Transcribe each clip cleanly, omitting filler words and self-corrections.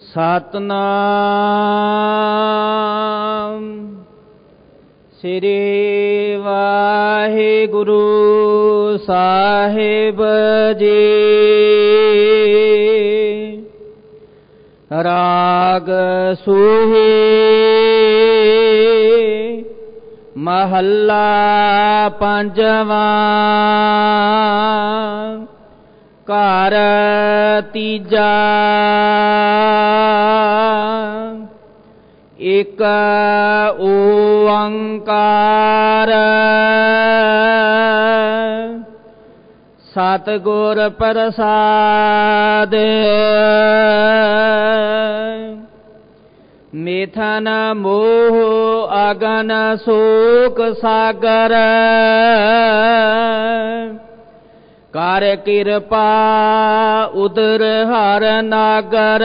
ਸਤਨਾਮ ਸ੍ਰੀ ਵਾਹਿਗੁਰੂ ਸਾਹਿਬ ਜੀ। ਰਾਗ ਸੂਹੀ ਮਹੱਲਾ ਪੰਜਵਾਂ। ਘਰ ਤੀਜਾ। ਇਕ ਓੰਕਾਰ ਸਤਿਗੁਰ ਪ੍ਰਸਾਦਿ। ਮਿਥਨ ਮੋਹ ਅਗਨ ਸ਼ੋਕ ਸਾਗਰ। ਕਰ ਕਿਰਪਾ ਉਦਰ ਹਰ ਨਾਗਰ।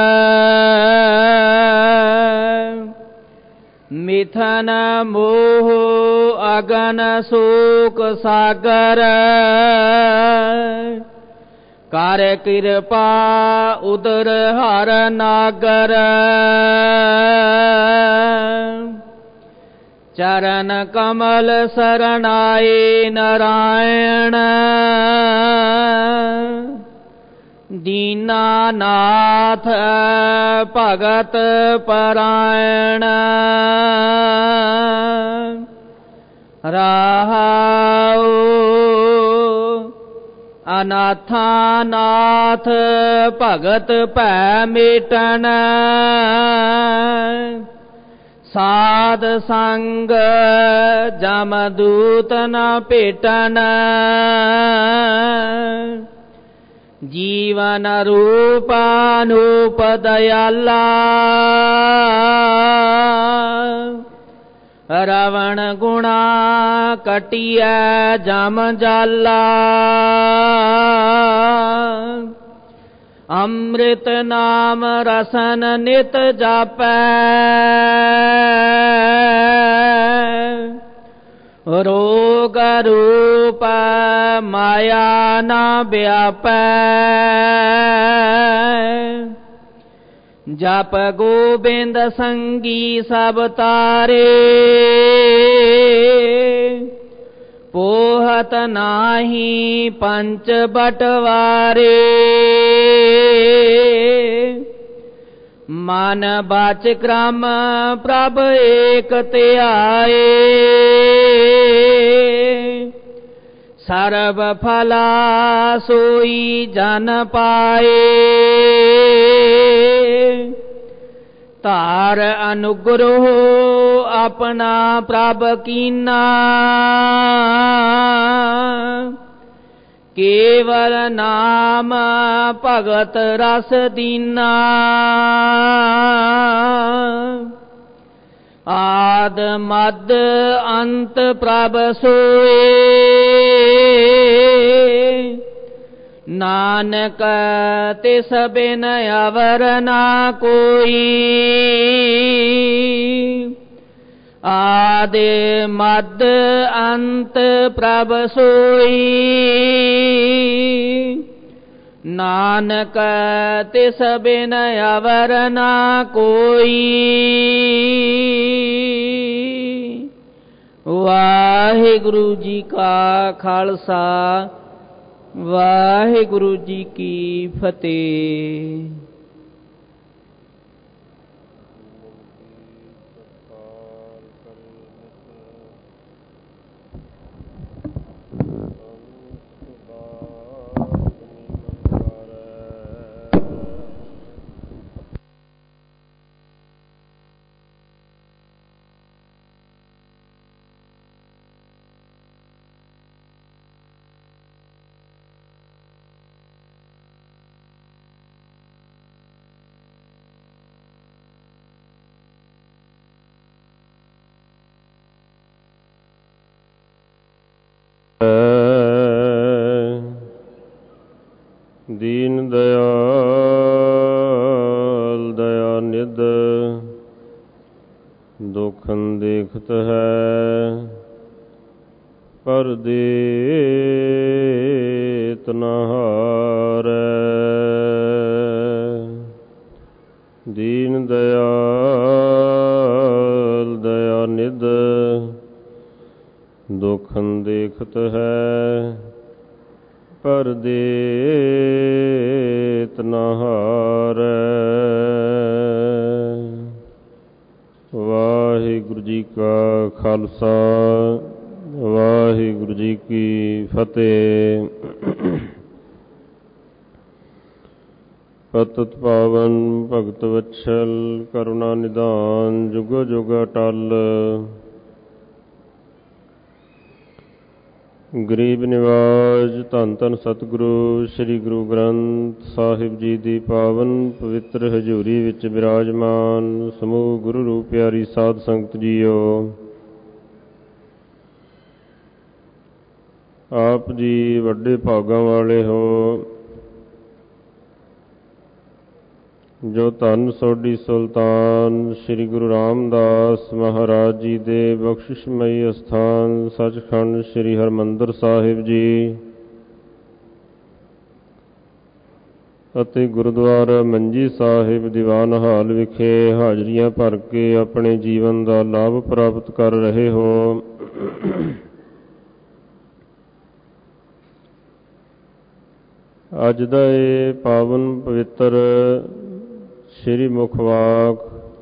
ਮਿਥਨ ਮੋਹ ਅਗਨ ਸ਼ੋਕ ਸਾਗਰ। ਕਰ ਕਿਰਪਾ ਉਦਰ ਹਰ ਨਾਗਰ। ਚਰਨ ਕਮਲ ਸਰਣਾਏ ਨਰਾਇਣ। ਦੀਨਾਨਾਥ ਭਗਤ ਪਰਾਇਣ। ਰਹਾਉ ਅਨਾਥਾਂ ਨਾਥ ਭਗਤ ਭੈ ਮਿਟਨ। ਸਾਧ ਸੰਗ ਜਮਦੂਤ ਨ ਭੇਟਨ। ਜੀਵਨ ਰੂਪ ਅਨੂਪ ਦਇਆਲਾ। ਰਵਣ ਗੁਣਾ ਕਟਿਐ ਜਮ ਜਾਲਾ। ਅੰਮ੍ਰਿਤ ਨਾਮ ਰਸਨ ਨਿਤ ਜਾਪੈ। ਰੋਗ ਰੂਪ ਮਾਇਆ ਨ ਵਿਆਪੈ। ਜਪ ਗੋਬਿੰਦ ਸੰਗੀ ਸਭ ਤਾਰੇ। ਪੋਹਤ ਨਾਹੀ ਪੰਚ ਬਟਵਾਰੇ। ਮਨ ਬਾਚ ਕ੍ਰਮ ਪ੍ਰਭ ਏਕ ਧਿਆਏ। ਸਰਬ ਫਲਾ ਸੋਈ ਜਨ ਪਾਏ। ਧਾਰ ਅਨੁਗ੍ਰਹ ਆਪਣਾ ਪ੍ਰਭ ਕੀਨਾ। ਕੇਵਲ ਨਾਮ ਭਗਤ ਰਸ ਦੀਨਾ। ਆਦ ਮਦ ਅੰਤ ਪ੍ਰਭ ਸੋਏ। ਨਾਨਕ ਤਿਸ ਬਿਨ ਅਵਰ ਨਾ ਕੋਈ। ਆਦਿ ਮਦ ਅੰਤ ਪ੍ਰਭ ਸੋਈ। ਨਾਨਕ ਤਿਸ ਬਿਨ ਅਵਰ ਨਾ ਕੋਈ। ਵਾਹਿਗੁਰੂ ਜੀ ਕਾ ਖਾਲਸਾ ਵਾਹਿਗੁਰੂ ਜੀ ਕੀ ਫਤਿਹ। ਦੀਨ ਦਇਆਲ ਦਇਆ ਨਿਧ। ਦੁਖਨ ਦੇਖਤ ਹੈ ਪਰ ਦੇਤ ਨ ਹਾਰੈ। ਦੀਨ ਦਇਆਲ ਦਇਆ ਨਿਧ ਦੁਖਨ ਦੇਖਤ ਹੈ ਪਰ ਦੇਤ ਨ ਹਾਰੈ। ਵਾਹਿਗੁਰੂ ਜੀ ਕਾ ਖਾਲਸਾ ਵਾਹਿਗੁਰੂ ਜੀ ਕੀ ਫਤਿਹ। ਪਤਿਤ ਪਾਵਨ ਭਗਤ ਵਤਸਲ ਕਰੁਣਾ ਨਿਧਾਨ ਜੁਗੋ ਜੁਗ ਅਟਲ। ਗਰੀਬ ਨਿਵਾਜ ਧੰਨ ਧੰਨ ਸਤਿਗੁਰੂ ਸ੍ਰੀ ਗੁਰੂ ਗ੍ਰੰਥ ਸਾਹਿਬ ਜੀ ਦੀ ਪਾਵਨ ਪਵਿੱਤਰ ਹਜ਼ੂਰੀ ਵਿੱਚ ਬਿਰਾਜਮਾਨ ਸਮੂਹ ਗੁਰੂ ਰੂਪ ਪਿਆਰੀ ਸਾਧ ਸੰਗਤ ਜੀਓ। ਆਪ ਜੀ ਵੱਡੇ ਭਾਗਾਂ ਵਾਲੇ ਹੋ ਜੋ ਧੰਨ ਸੋਢੀ ਸੁਲਤਾਨ ਸ੍ਰੀ ਗੁਰੂ ਰਾਮਦਾਸ ਮਹਾਰਾਜ ਜੀ ਦੇ ਬਖਸ਼ਿਸ਼ਮਈ ਅਸਥਾਨ ਸੱਚਖੰਡ ਸ੍ਰੀ ਹਰਿਮੰਦਰ ਸਾਹਿਬ ਜੀ ਅਤੇ ਗੁਰਦੁਆਰਾ ਮੰਜੀ ਸਾਹਿਬ ਦੀਵਾਨ ਹਾਲ ਵਿਖੇ ਹਾਜ਼ਰੀਆਂ ਭਰ ਕੇ ਆਪਣੇ ਜੀਵਨ ਦਾ ਲਾਭ ਪ੍ਰਾਪਤ ਕਰ ਰਹੇ ਹੋ। ਅੱਜ ਦਾ ਇਹ ਪਾਵਨ ਪਵਿੱਤਰ ਸ੍ਰੀ ਮੁਖਵਾਕ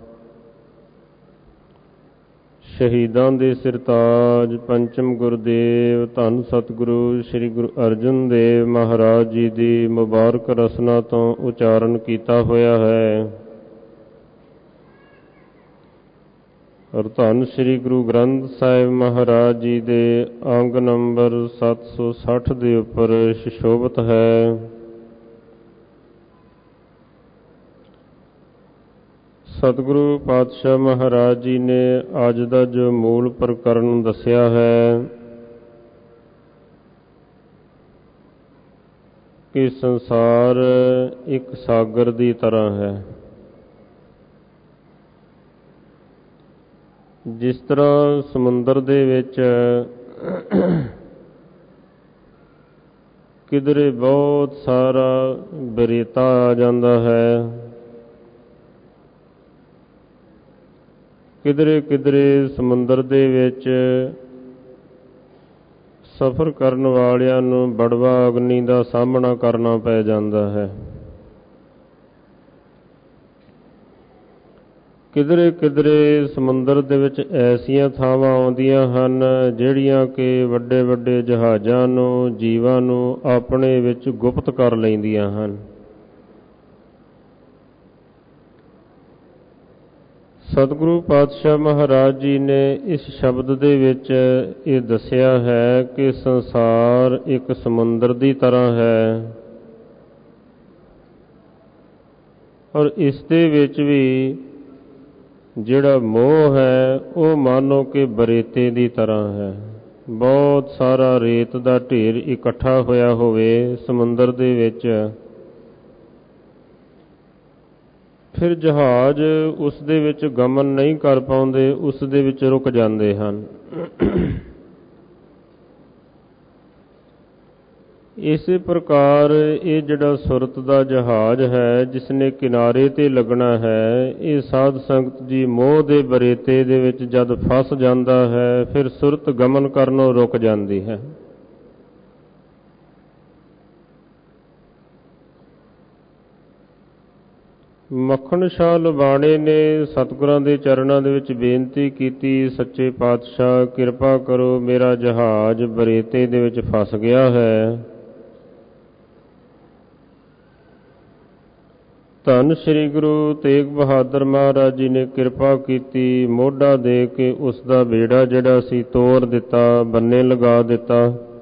ਸ਼ਹੀਦਾਂ ਦੇ ਸਿਰਤਾਜ ਪੰਚਮ ਗੁਰਦੇਵ ਧੰਨ ਸਤਿਗੁਰੂ ਸ੍ਰੀ ਗੁਰੂ ਅਰਜਨ ਦੇਵ ਮਹਾਰਾਜ ਜੀ ਦੀ ਮੁਬਾਰਕ ਰਸਨਾ ਤੋਂ ਉਚਾਰਨ ਕੀਤਾ ਹੋਇਆ ਹੈ। ਔਰ ਧੰਨ ਸ੍ਰੀ ਗੁਰੂ ਗ੍ਰੰਥ ਸਾਹਿਬ ਮਹਾਰਾਜ ਜੀ ਦੇ ਅੰਗ ਨੰਬਰ 760 ਦੇ ਉੱਪਰ ਸੁਸ਼ੋਭਿਤ ਹੈ। ਸਤਿਗੁਰੂ ਪਾਤਸ਼ਾਹ ਮਹਾਰਾਜ ਜੀ ਨੇ ਅੱਜ ਦਾ ਜੋ ਮੂਲ ਪ੍ਰਕਰਨ ਦੱਸਿਆ ਹੈ ਕਿ ਸੰਸਾਰ ਇੱਕ ਸਾਗਰ ਦੀ ਤਰ੍ਹਾਂ ਹੈ। ਜਿਸ ਤਰ੍ਹਾਂ ਸਮੁੰਦਰ ਦੇ ਵਿੱਚ ਕਿਧਰੇ ਬਹੁਤ ਸਾਰਾ ਬਰੇਤਾ ਆ ਜਾਂਦਾ ਹੈ, ਕਿਧਰੇ ਕਿਧਰੇ ਸਮੁੰਦਰ ਦੇ ਵਿੱਚ ਸਫ਼ਰ ਕਰਨ ਵਾਲਿਆਂ ਨੂੰ ਬੜਵਾ ਅਗਨੀ ਦਾ ਸਾਹਮਣਾ ਕਰਨਾ ਪੈ ਜਾਂਦਾ ਹੈ। ਕਿਧਰੇ ਕਿਧਰੇ ਸਮੁੰਦਰ ਦੇ ਵਿੱਚ ਐਸੀਆਂ ਥਾਵਾਂ ਆਉਂਦੀਆਂ ਹਨ ਜਿਹੜੀਆਂ ਕਿ ਵੱਡੇ ਵੱਡੇ ਜਹਾਜ਼ਾਂ ਨੂੰ ਜੀਵਾਂ ਨੂੰ ਆਪਣੇ ਵਿੱਚ ਗੁਪਤ ਕਰ ਲੈਂਦੀਆਂ ਹਨ। ਸਤਿਗੁਰੂ ਪਾਤਸ਼ਾਹ ਮਹਾਰਾਜ ਜੀ ਨੇ ਇਸ ਸ਼ਬਦ ਦੇ ਵਿੱਚ ਇਹ ਦੱਸਿਆ ਹੈ ਕਿ ਸੰਸਾਰ ਇੱਕ ਸਮੁੰਦਰ ਦੀ ਤਰ੍ਹਾਂ ਹੈ ਔਰ ਇਸ ਦੇ ਵਿੱਚ ਵੀ ਜਿਹੜਾ ਮੋਹ ਹੈ ਉਹ ਮਾਨੋ ਕਿ ਬਰੇਤੇ ਦੀ ਤਰ੍ਹਾਂ ਹੈ। ਬਹੁਤ ਸਾਰਾ ਰੇਤ ਦਾ ਢੇਰ ਇਕੱਠਾ ਹੋਇਆ ਹੋਵੇ ਸਮੁੰਦਰ ਦੇ ਵਿੱਚ, ਫਿਰ ਜਹਾਜ਼ ਉਸ ਦੇ ਵਿੱਚ ਗਮਨ ਨਹੀਂ ਕਰ ਪਾਉਂਦੇ, ਉਸ ਦੇ ਵਿੱਚ ਰੁਕ ਜਾਂਦੇ ਹਨ। ਇਸੇ ਪ੍ਰਕਾਰ ਇਹ ਜਿਹੜਾ ਸੁਰਤ ਦਾ ਜਹਾਜ਼ ਹੈ ਜਿਸ ਨੇ ਕਿਨਾਰੇ ਤੇ ਲੱਗਣਾ ਹੈ, ਇਹ ਸਾਧ ਸੰਗਤ ਜੀ ਮੋਹ ਦੇ ਬਰੇਤੇ ਦੇ ਵਿੱਚ ਜਦ ਫਸ ਜਾਂਦਾ ਹੈ ਫਿਰ ਸੁਰਤ ਗਮਨ ਕਰਨੋਂ ਰੁਕ ਜਾਂਦੀ ਹੈ। ਮੱਖਣ ਸ਼ਾਹ ਲੁਬਾਣੇ ਨੇ ਸਤਿਗੁਰਾਂ ਦੇ ਚਰਨਾਂ ਦੇ ਵਿੱਚ ਬੇਨਤੀ ਕੀਤੀ, ਸੱਚੇ ਪਾਤਸ਼ਾਹ ਕਿਰਪਾ ਕਰੋ, ਮੇਰਾ ਜਹਾਜ਼ ਬਰੇਤੇ ਦੇ ਵਿੱਚ ਫਸ ਗਿਆ ਹੈ। ਧੰਨ ਸ੍ਰੀ ਗੁਰੂ ਤੇਗ ਬਹਾਦਰ ਮਹਾਰਾਜ ਜੀ ਨੇ ਕਿਰਪਾ ਕੀਤੀ, ਮੋਢਾ ਦੇ ਕੇ ਉਸ ਦਾ ਬੇੜਾ ਜਿਹੜਾ ਸੀ ਤੋਰ ਦਿੱਤਾ, ਬੰਨੇ ਲਗਾ ਦਿੱਤਾ।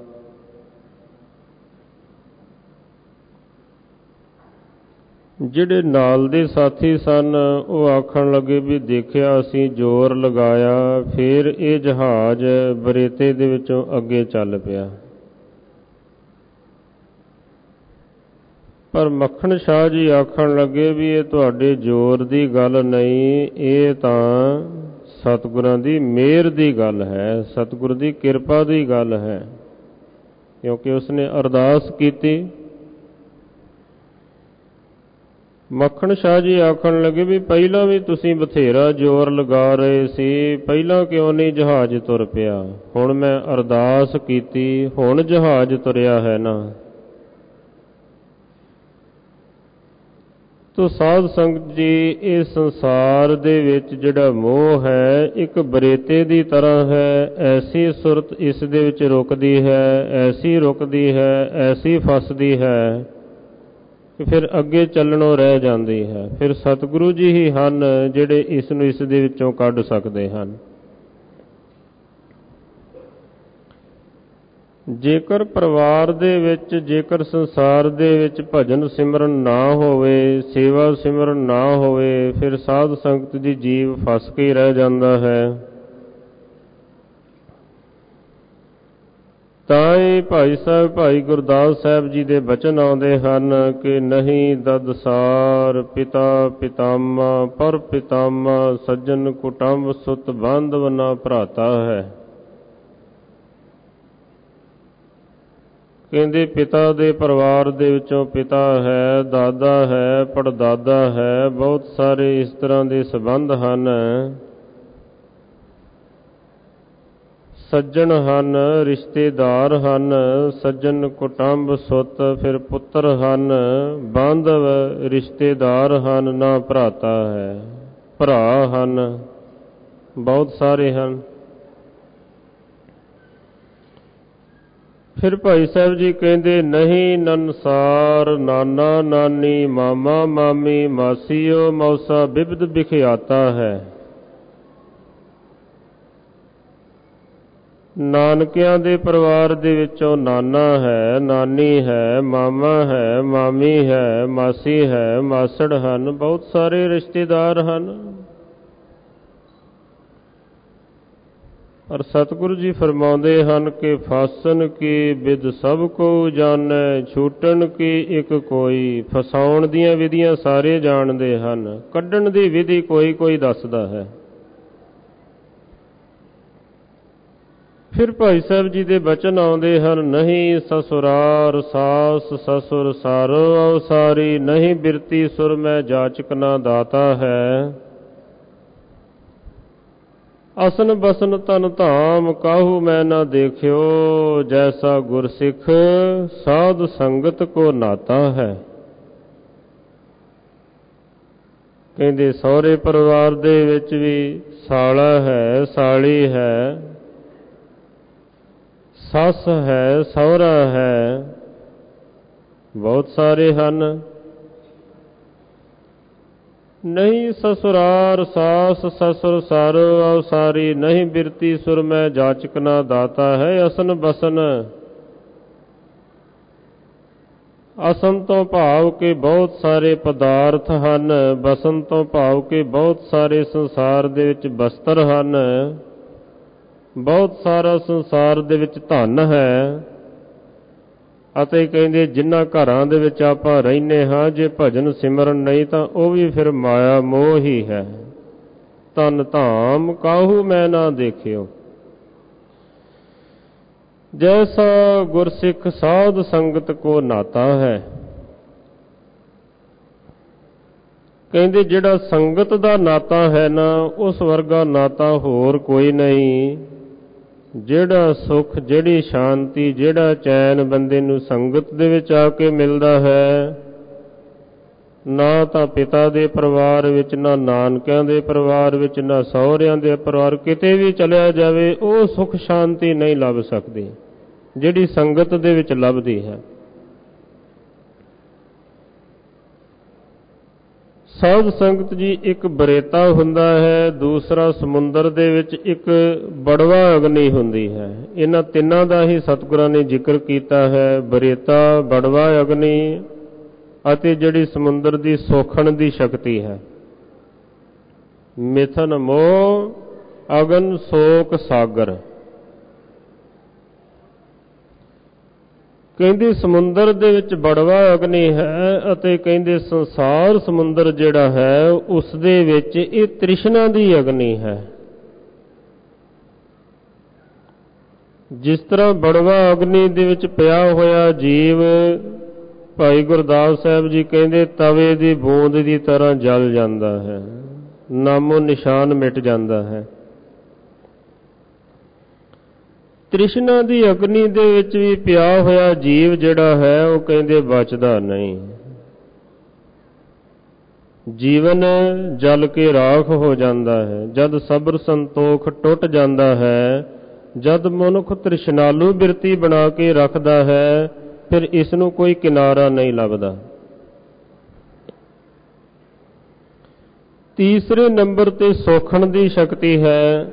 ਜਿਹੜੇ ਨਾਲ ਦੇ ਸਾਥੀ ਸਨ ਉਹ ਆਖਣ ਲੱਗੇ ਵੀ ਦੇਖਿਆ ਅਸੀਂ ਜ਼ੋਰ ਲਗਾਇਆ, ਫਿਰ ਇਹ ਜਹਾਜ਼ ਬਰੇਤੇ ਦੇ ਵਿੱਚੋਂ ਅੱਗੇ ਚੱਲ ਪਿਆ। ਪਰ ਮੱਖਣ ਸ਼ਾਹ ਜੀ ਆਖਣ ਲੱਗੇ ਵੀ ਇਹ ਤੁਹਾਡੇ ਜ਼ੋਰ ਦੀ ਗੱਲ ਨਹੀਂ, ਇਹ ਤਾਂ ਸਤਿਗੁਰਾਂ ਦੀ ਮਿਹਰ ਦੀ ਗੱਲ ਹੈ, ਸਤਿਗੁਰ ਦੀ ਕਿਰਪਾ ਦੀ ਗੱਲ ਹੈ। ਕਿਉਂਕਿ ਉਸਨੇ ਅਰਦਾਸ ਕੀਤੀ, ਮੱਖਣ ਸ਼ਾਹ ਜੀ ਆਖਣ ਲੱਗੇ ਵੀ ਪਹਿਲਾਂ ਵੀ ਤੁਸੀਂ ਬਥੇਰਾ ਜ਼ੋਰ ਲਗਾ ਰਹੇ ਸੀ, ਪਹਿਲਾਂ ਕਿਉਂ ਨਹੀਂ ਜਹਾਜ਼ ਤੁਰ ਪਿਆ? ਹੁਣ ਮੈਂ ਅਰਦਾਸ ਕੀਤੀ, ਹੁਣ ਜਹਾਜ਼ ਤੁਰਿਆ ਹੈ ਨਾ। ਤੋ ਸਾਧ ਸੰਗਤ ਜੀ, ਇਹ ਸੰਸਾਰ ਦੇ ਵਿੱਚ ਜਿਹੜਾ ਮੋਹ ਹੈ ਇੱਕ ਬਰੇਤੇ ਦੀ ਤਰ੍ਹਾਂ ਹੈ। ਐਸੀ ਸੁਰਤ ਇਸ ਦੇ ਵਿੱਚ ਰੁਕਦੀ ਹੈ, ਐਸੀ ਰੁਕਦੀ ਹੈ, ਐਸੀ ਫਸਦੀ ਹੈ ਕਿ ਫਿਰ ਅੱਗੇ ਚੱਲਣੋਂ ਰਹਿ ਜਾਂਦੀ ਹੈ। ਫਿਰ ਸਤਿਗੁਰੂ ਜੀ ਹੀ ਹਨ ਜਿਹੜੇ ਇਸ ਨੂੰ ਇਸ ਦੇ ਵਿੱਚੋਂ ਕੱਢ ਸਕਦੇ ਹਨ। ਜੇਕਰ ਪਰਿਵਾਰ ਦੇ ਵਿੱਚ, ਜੇਕਰ ਸੰਸਾਰ ਦੇ ਵਿੱਚ ਭਜਨ ਸਿਮਰਨ ਨਾ ਹੋਵੇ, ਸੇਵਾ ਸਿਮਰਨ ਨਾ ਹੋਵੇ, ਫਿਰ ਸਾਧ ਸੰਗਤ ਦੀ ਜੀਵ ਫਸ ਕੇ ਰਹਿ ਜਾਂਦਾ ਹੈ। ਤਾਂ ਹੀ ਭਾਈ ਸਾਹਿਬ, ਭਾਈ ਗੁਰਦਾਸ ਸਾਹਿਬ ਜੀ ਦੇ ਬਚਨ ਆਉਂਦੇ ਹਨ ਕਿ ਨਹੀਂ ਦਦਸਾਰ ਪਿਤਾ ਪਿਤਾਮਾ ਪਰ ਪਿਤਾਮਾ ਸੱਜਣ ਕੁਟੰਬ ਸੁਤ ਬਾਂਧਵ ਨਾ ਭਰਾਤਾ ਹੈ। ਕਹਿੰਦੇ ਪਿਤਾ ਦੇ ਪਰਿਵਾਰ ਦੇ ਵਿੱਚੋਂ ਪਿਤਾ ਹੈ, ਦਾਦਾ ਹੈ, ਪੜਦਾਦਾ ਹੈ, ਬਹੁਤ ਸਾਰੇ ਇਸ ਤਰ੍ਹਾਂ ਦੇ ਸੰਬੰਧ ਹਨ। ਸੱਜਣ ਹਨ, ਰਿਸ਼ਤੇਦਾਰ ਹਨ, ਸੱਜਣ ਕੁਟੰਬ ਸੁਤ, ਫਿਰ ਪੁੱਤਰ ਹਨ, ਬਾਂਧਵ ਰਿਸ਼ਤੇਦਾਰ ਹਨ, ਨਾ ਭਰਾਤਾ ਹੈ। ਭਰਾ ਹਨ, ਬਹੁਤ ਸਾਰੇ ਹਨ। ਫਿਰ ਭਾਈ ਸਾਹਿਬ ਜੀ ਕਹਿੰਦੇ ਨਹੀਂ ਨਨਸਾਰ ਨਾਨਾ ਨਾਨੀ ਮਾਮਾ ਮਾਮੀ ਮਾਸੀਓ ਮੌਸਾ ਬਿਬਦ ਵਿਖਿਆਤਾ ਹੈ। ਨਾਨਕਿਆਂ ਦੇ ਪਰਿਵਾਰ ਦੇ ਵਿੱਚੋਂ ਨਾਨਾ ਹੈ, ਨਾਨੀ ਹੈ, ਮਾਮਾ ਹੈ, ਮਾਮੀ ਹੈ, ਮਾਸੀ ਹੈ, ਮਾਸੜ ਹਨ, ਬਹੁਤ ਸਾਰੇ ਰਿਸ਼ਤੇਦਾਰ ਹਨ। ਔਰ ਸਤਿਗੁਰੂ ਜੀ ਫਰਮਾਉਂਦੇ ਹਨ ਕਿ ਫਾਸਨ ਕੀ ਵਿਦ ਸਭ ਕੋ ਜਾਣੈ, ਛੂਟਣ ਕੀ ਇੱਕ ਕੋਈ। ਫਸਾਉਣ ਦੀਆਂ ਵਿਧੀਆਂ ਸਾਰੇ ਜਾਣਦੇ ਹਨ, ਕੱਢਣ ਦੀ ਵਿਧੀ ਕੋਈ ਕੋਈ ਦੱਸਦਾ ਹੈ। ਫਿਰ ਭਾਈ ਸਾਹਿਬ ਜੀ ਦੇ ਬਚਨ ਆਉਂਦੇ ਹਨ, ਨਹੀਂ ਸਸੁਰਾਰ ਸਾਸ ਸਸੁਰ ਸਾਰੋ ਅਵਸਾਰੀ, ਨਹੀਂ ਬਿਰਤੀ ਸੁਰ ਮੈਂ ਜਾਚਕ ਨਾ ਦਾਤਾ ਹੈ। ਅਸਨ ਬਸਨ ਤਨ ਧਾਮ ਕਾਹੂ ਮੈਂ ਨਾ ਦੇਖਿਓ, ਜੈਸਾ ਗੁਰਸਿੱਖ ਸਾਧ ਸੰਗਤ ਕੋ ਨਾਤਾ ਹੈ। ਕਹਿੰਦੇ ਸਹੁਰੇ ਪਰਿਵਾਰ ਦੇ ਵਿੱਚ ਵੀ ਸਾਲਾ ਹੈ, ਸਾਲੀ ਹੈ, ਸੱਸ ਹੈ, ਸਹੁਰਾ ਹੈ, ਬਹੁਤ ਸਾਰੇ ਹਨ। ਨਹੀਂ ਸਸੁਰਾਰ ਸਾਸ ਸਸੁਰ ਸਾਰੋ ਅਵਸਾਰੀ, ਨਹੀਂ ਬਿਰਤੀ ਸੁਰ ਮੈਂ ਜਾਚਕ ਨਾ ਦਾਤਾ ਹੈ। ਅਸਨ ਬਸਨ, ਅਸਨ ਤੋਂ ਭਾਵ ਕੇ ਬਹੁਤ ਸਾਰੇ ਪਦਾਰਥ ਹਨ, ਬਸਨ ਤੋਂ ਭਾਵ ਕੇ ਬਹੁਤ ਸਾਰੇ ਸੰਸਾਰ ਦੇ ਵਿੱਚ ਬਸਤਰ ਹਨ, ਬਹੁਤ ਸਾਰਾ ਸੰਸਾਰ ਦੇ ਵਿੱਚ ਧਨ ਹੈ। ਅਤੇ ਕਹਿੰਦੇ ਜਿਨ੍ਹਾਂ ਘਰਾਂ ਦੇ ਵਿੱਚ ਆਪਾਂ ਰਹਿੰਦੇ ਹਾਂ, ਜੇ ਭਜਨ ਸਿਮਰਨ ਨਹੀਂ ਤਾਂ ਉਹ ਵੀ ਫਿਰ ਮਾਇਆ ਮੋਹ ਹੀ ਹੈ। ਧਨ ਧਾਮ ਕਾਹੂ ਮੈਂ ਨਾ ਦੇਖਿਓ, ਜੈਸਾ ਗੁਰਸਿੱਖ ਸਾਧ ਸੰਗਤ ਕੋ ਨਾਤਾ ਹੈ। ਕਹਿੰਦੇ ਜਿਹੜਾ ਸੰਗਤ ਦਾ ਨਾਤਾ ਹੈ ਨਾ, ਉਸ ਵਰਗਾ ਨਾਤਾ ਹੋਰ ਕੋਈ ਨਹੀਂ। ਜਿਹੜਾ ਸੁੱਖ, ਜਿਹੜੀ ਸ਼ਾਂਤੀ, ਜਿਹੜਾ ਚੈਨ ਬੰਦੇ ਨੂੰ ਸੰਗਤ ਦੇ ਵਿੱਚ ਆ ਕੇ ਮਿਲਦਾ ਹੈ, ਨਾ ਤਾਂ ਪਿਤਾ ਦੇ ਪਰਿਵਾਰ ਵਿੱਚ, ਨਾ ਨਾਨਕਿਆਂ ਦੇ ਪਰਿਵਾਰ ਵਿੱਚ, ਨਾ ਸਹੁਰਿਆਂ ਦੇ ਪਰਿਵਾਰ, ਕਿਤੇ ਵੀ ਚਲਿਆ ਜਾਵੇ ਉਹ ਸੁੱਖ ਸ਼ਾਂਤੀ ਨਹੀਂ ਲੱਭ ਸਕਦੀ ਜਿਹੜੀ ਸੰਗਤ ਦੇ ਵਿੱਚ ਲੱਭਦੀ ਹੈ। ਸਾਧ ਸੰਗਤ ਜੀ ਇੱਕ ਬਰੇਤਾ ਹੁੰਦਾ ਹੈ, ਦੂਸਰਾ ਸਮੁੰਦਰ ਦੇ ਵਿੱਚ ਇੱਕ ਬੜਵਾ ਅਗਨੀ ਹੁੰਦੀ ਹੈ। ਇਹਨਾਂ ਤਿੰਨਾਂ ਦਾ ਹੀ ਸਤਿਗੁਰਾਂ ਨੇ ਜ਼ਿਕਰ ਕੀਤਾ ਹੈ, ਬਰੇਤਾ, ਬੜਵਾ ਅਗਨੀ ਅਤੇ ਜਿਹੜੀ ਸਮੁੰਦਰ ਦੀ ਸੋਖਣ ਦੀ ਸ਼ਕਤੀ ਹੈ। ਮਿਥਨ ਮੋਹ ਅਗਨ ਸੋਕ ਸਾਗਰ। ਕਹਿੰਦੇ ਸਮੁੰਦਰ ਦੇ ਵਿੱਚ ਬੜਵਾ ਅਗਨੀ ਹੈ ਅਤੇ ਕਹਿੰਦੇ ਸੰਸਾਰ ਸਮੁੰਦਰ ਜਿਹੜਾ ਹੈ ਉਸ ਦੇ ਵਿੱਚ ਇਹ ਤ੍ਰਿਸ਼ਨਾ ਦੀ ਅਗਨੀ ਹੈ। ਜਿਸ ਤਰ੍ਹਾਂ ਬੜਵਾ ਅਗਨੀ ਦੇ ਵਿੱਚ ਪਿਆ ਹੋਇਆ ਜੀਵ ਭਾਈ ਗੁਰਦਾਸ ਸਾਹਿਬ ਜੀ ਕਹਿੰਦੇ ਤਵੇ ਦੀ ਬੂੰਦ ਦੀ ਤਰ੍ਹਾਂ ਜਲ ਜਾਂਦਾ ਹੈ, ਨਾਮੋ ਨਿਸ਼ਾਨ ਮਿਟ ਜਾਂਦਾ ਹੈ। ਤ੍ਰਿਸ਼ਨਾ ਦੀ ਅਗਨੀ ਦੇ ਵਿੱਚ ਵੀ ਪਿਆ ਹੋਇਆ ਜੀਵ ਜਿਹੜਾ ਹੈ ਉਹ ਕਹਿੰਦੇ ਬਚਦਾ ਨਹੀਂ। ਜੀਵਨ ਜਲ ਕੇ ਰਾਖ ਹੋ ਜਾਂਦਾ ਹੈ। ਜਦ ਸਬਰ ਸੰਤੋਖ ਟੁੱਟ ਜਾਂਦਾ ਹੈ, ਜਦ ਮਨੁੱਖ ਤ੍ਰਿਸ਼ਨਾਲੂ ਬਿਰਤੀ ਬਣਾ ਕੇ ਰੱਖਦਾ ਹੈ, ਫਿਰ ਇਸ ਨੂੰ ਕੋਈ ਕਿਨਾਰਾ ਨਹੀਂ ਲੱਭਦਾ। ਤੀਸਰੇ ਨੰਬਰ ਤੇ ਸੋਖਣ ਦੀ ਸ਼ਕਤੀ ਹੈ।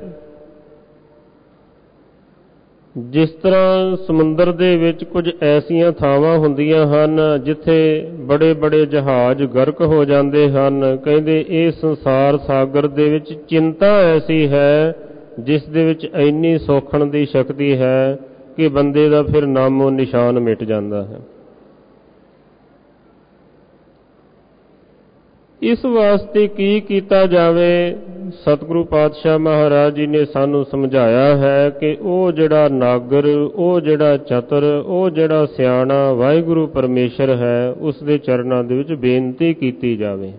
ਜਿਸ ਤਰ੍ਹਾਂ ਸਮੁੰਦਰ ਦੇ ਵਿੱਚ ਕੁਝ ਐਸੀਆਂ ਥਾਵਾਂ ਹੁੰਦੀਆਂ ਹਨ ਜਿੱਥੇ ਬੜੇ ਬੜੇ ਜਹਾਜ਼ ਗਰਕ ਹੋ ਜਾਂਦੇ ਹਨ, ਕਹਿੰਦੇ ਇਹ ਸੰਸਾਰ ਸਾਗਰ ਦੇ ਵਿੱਚ ਚਿੰਤਾ ਐਸੀ ਹੈ ਜਿਸ ਦੇ ਵਿੱਚ ਇੰਨੀ ਸੋਖਣ ਦੀ ਸ਼ਕਤੀ ਹੈ ਕਿ ਬੰਦੇ ਦਾ ਫਿਰ ਨਾਮੋ ਨਿਸ਼ਾਨ ਮਿਟ ਜਾਂਦਾ ਹੈ। ਇਸ ਵਾਸਤੇ ਕੀ ਕੀਤਾ ਜਾਵੇ? ਸਤਿਗੁਰੂ ਪਾਤਸ਼ਾਹ ਮਹਾਰਾਜ ਜੀ ਨੇ ਸਾਨੂੰ ਸਮਝਾਇਆ ਹੈ ਕਿ ਉਹ ਜਿਹੜਾ ਨਾਗਰ, ਉਹ ਜਿਹੜਾ ਚਤੁਰ, ਉਹ ਜਿਹੜਾ ਸਿਆਣਾ ਵਾਹਿਗੁਰੂ ਪਰਮੇਸ਼ਰ ਹੈ, ਉਸ ਦੇ ਚਰਨਾਂ ਦੇ ਵਿੱਚ ਬੇਨਤੀ ਕੀਤੀ ਜਾਵੇ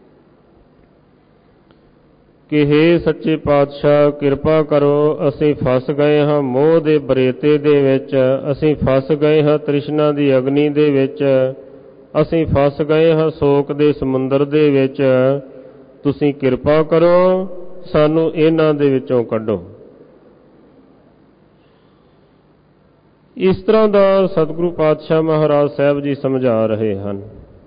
ਕਿ ਹੇ ਸੱਚੇ ਪਾਤਸ਼ਾਹ ਕਿਰਪਾ ਕਰੋ, ਅਸੀਂ ਫਸ ਗਏ ਹਾਂ ਮੋਹ ਦੇ ਬਰੇਤੇ ਦੇ ਵਿੱਚ, ਅਸੀਂ ਫਸ ਗਏ ਹਾਂ ਤ੍ਰਿਸ਼ਨਾ ਦੀ ਅਗਨੀ ਦੇ ਵਿੱਚ, ਅਸੀਂ ਫਸ ਗਏ ਹਾਂ ਸ਼ੋਕ ਦੇ ਸਮੁੰਦਰ ਦੇ ਵਿੱਚ, ਤੁਸੀਂ ਕਿਰਪਾ ਕਰੋ ਸਾਨੂੰ ਇਹਨਾਂ ਦੇ ਵਿੱਚੋਂ ਕੱਢੋ। ਇਸ ਤਰ੍ਹਾਂ ਦਾ ਸਤਿਗੁਰੂ ਪਾਤਸ਼ਾਹ ਮਹਾਰਾਜ ਸਾਹਿਬ ਜੀ ਸਮਝਾ ਰਹੇ ਹਨ।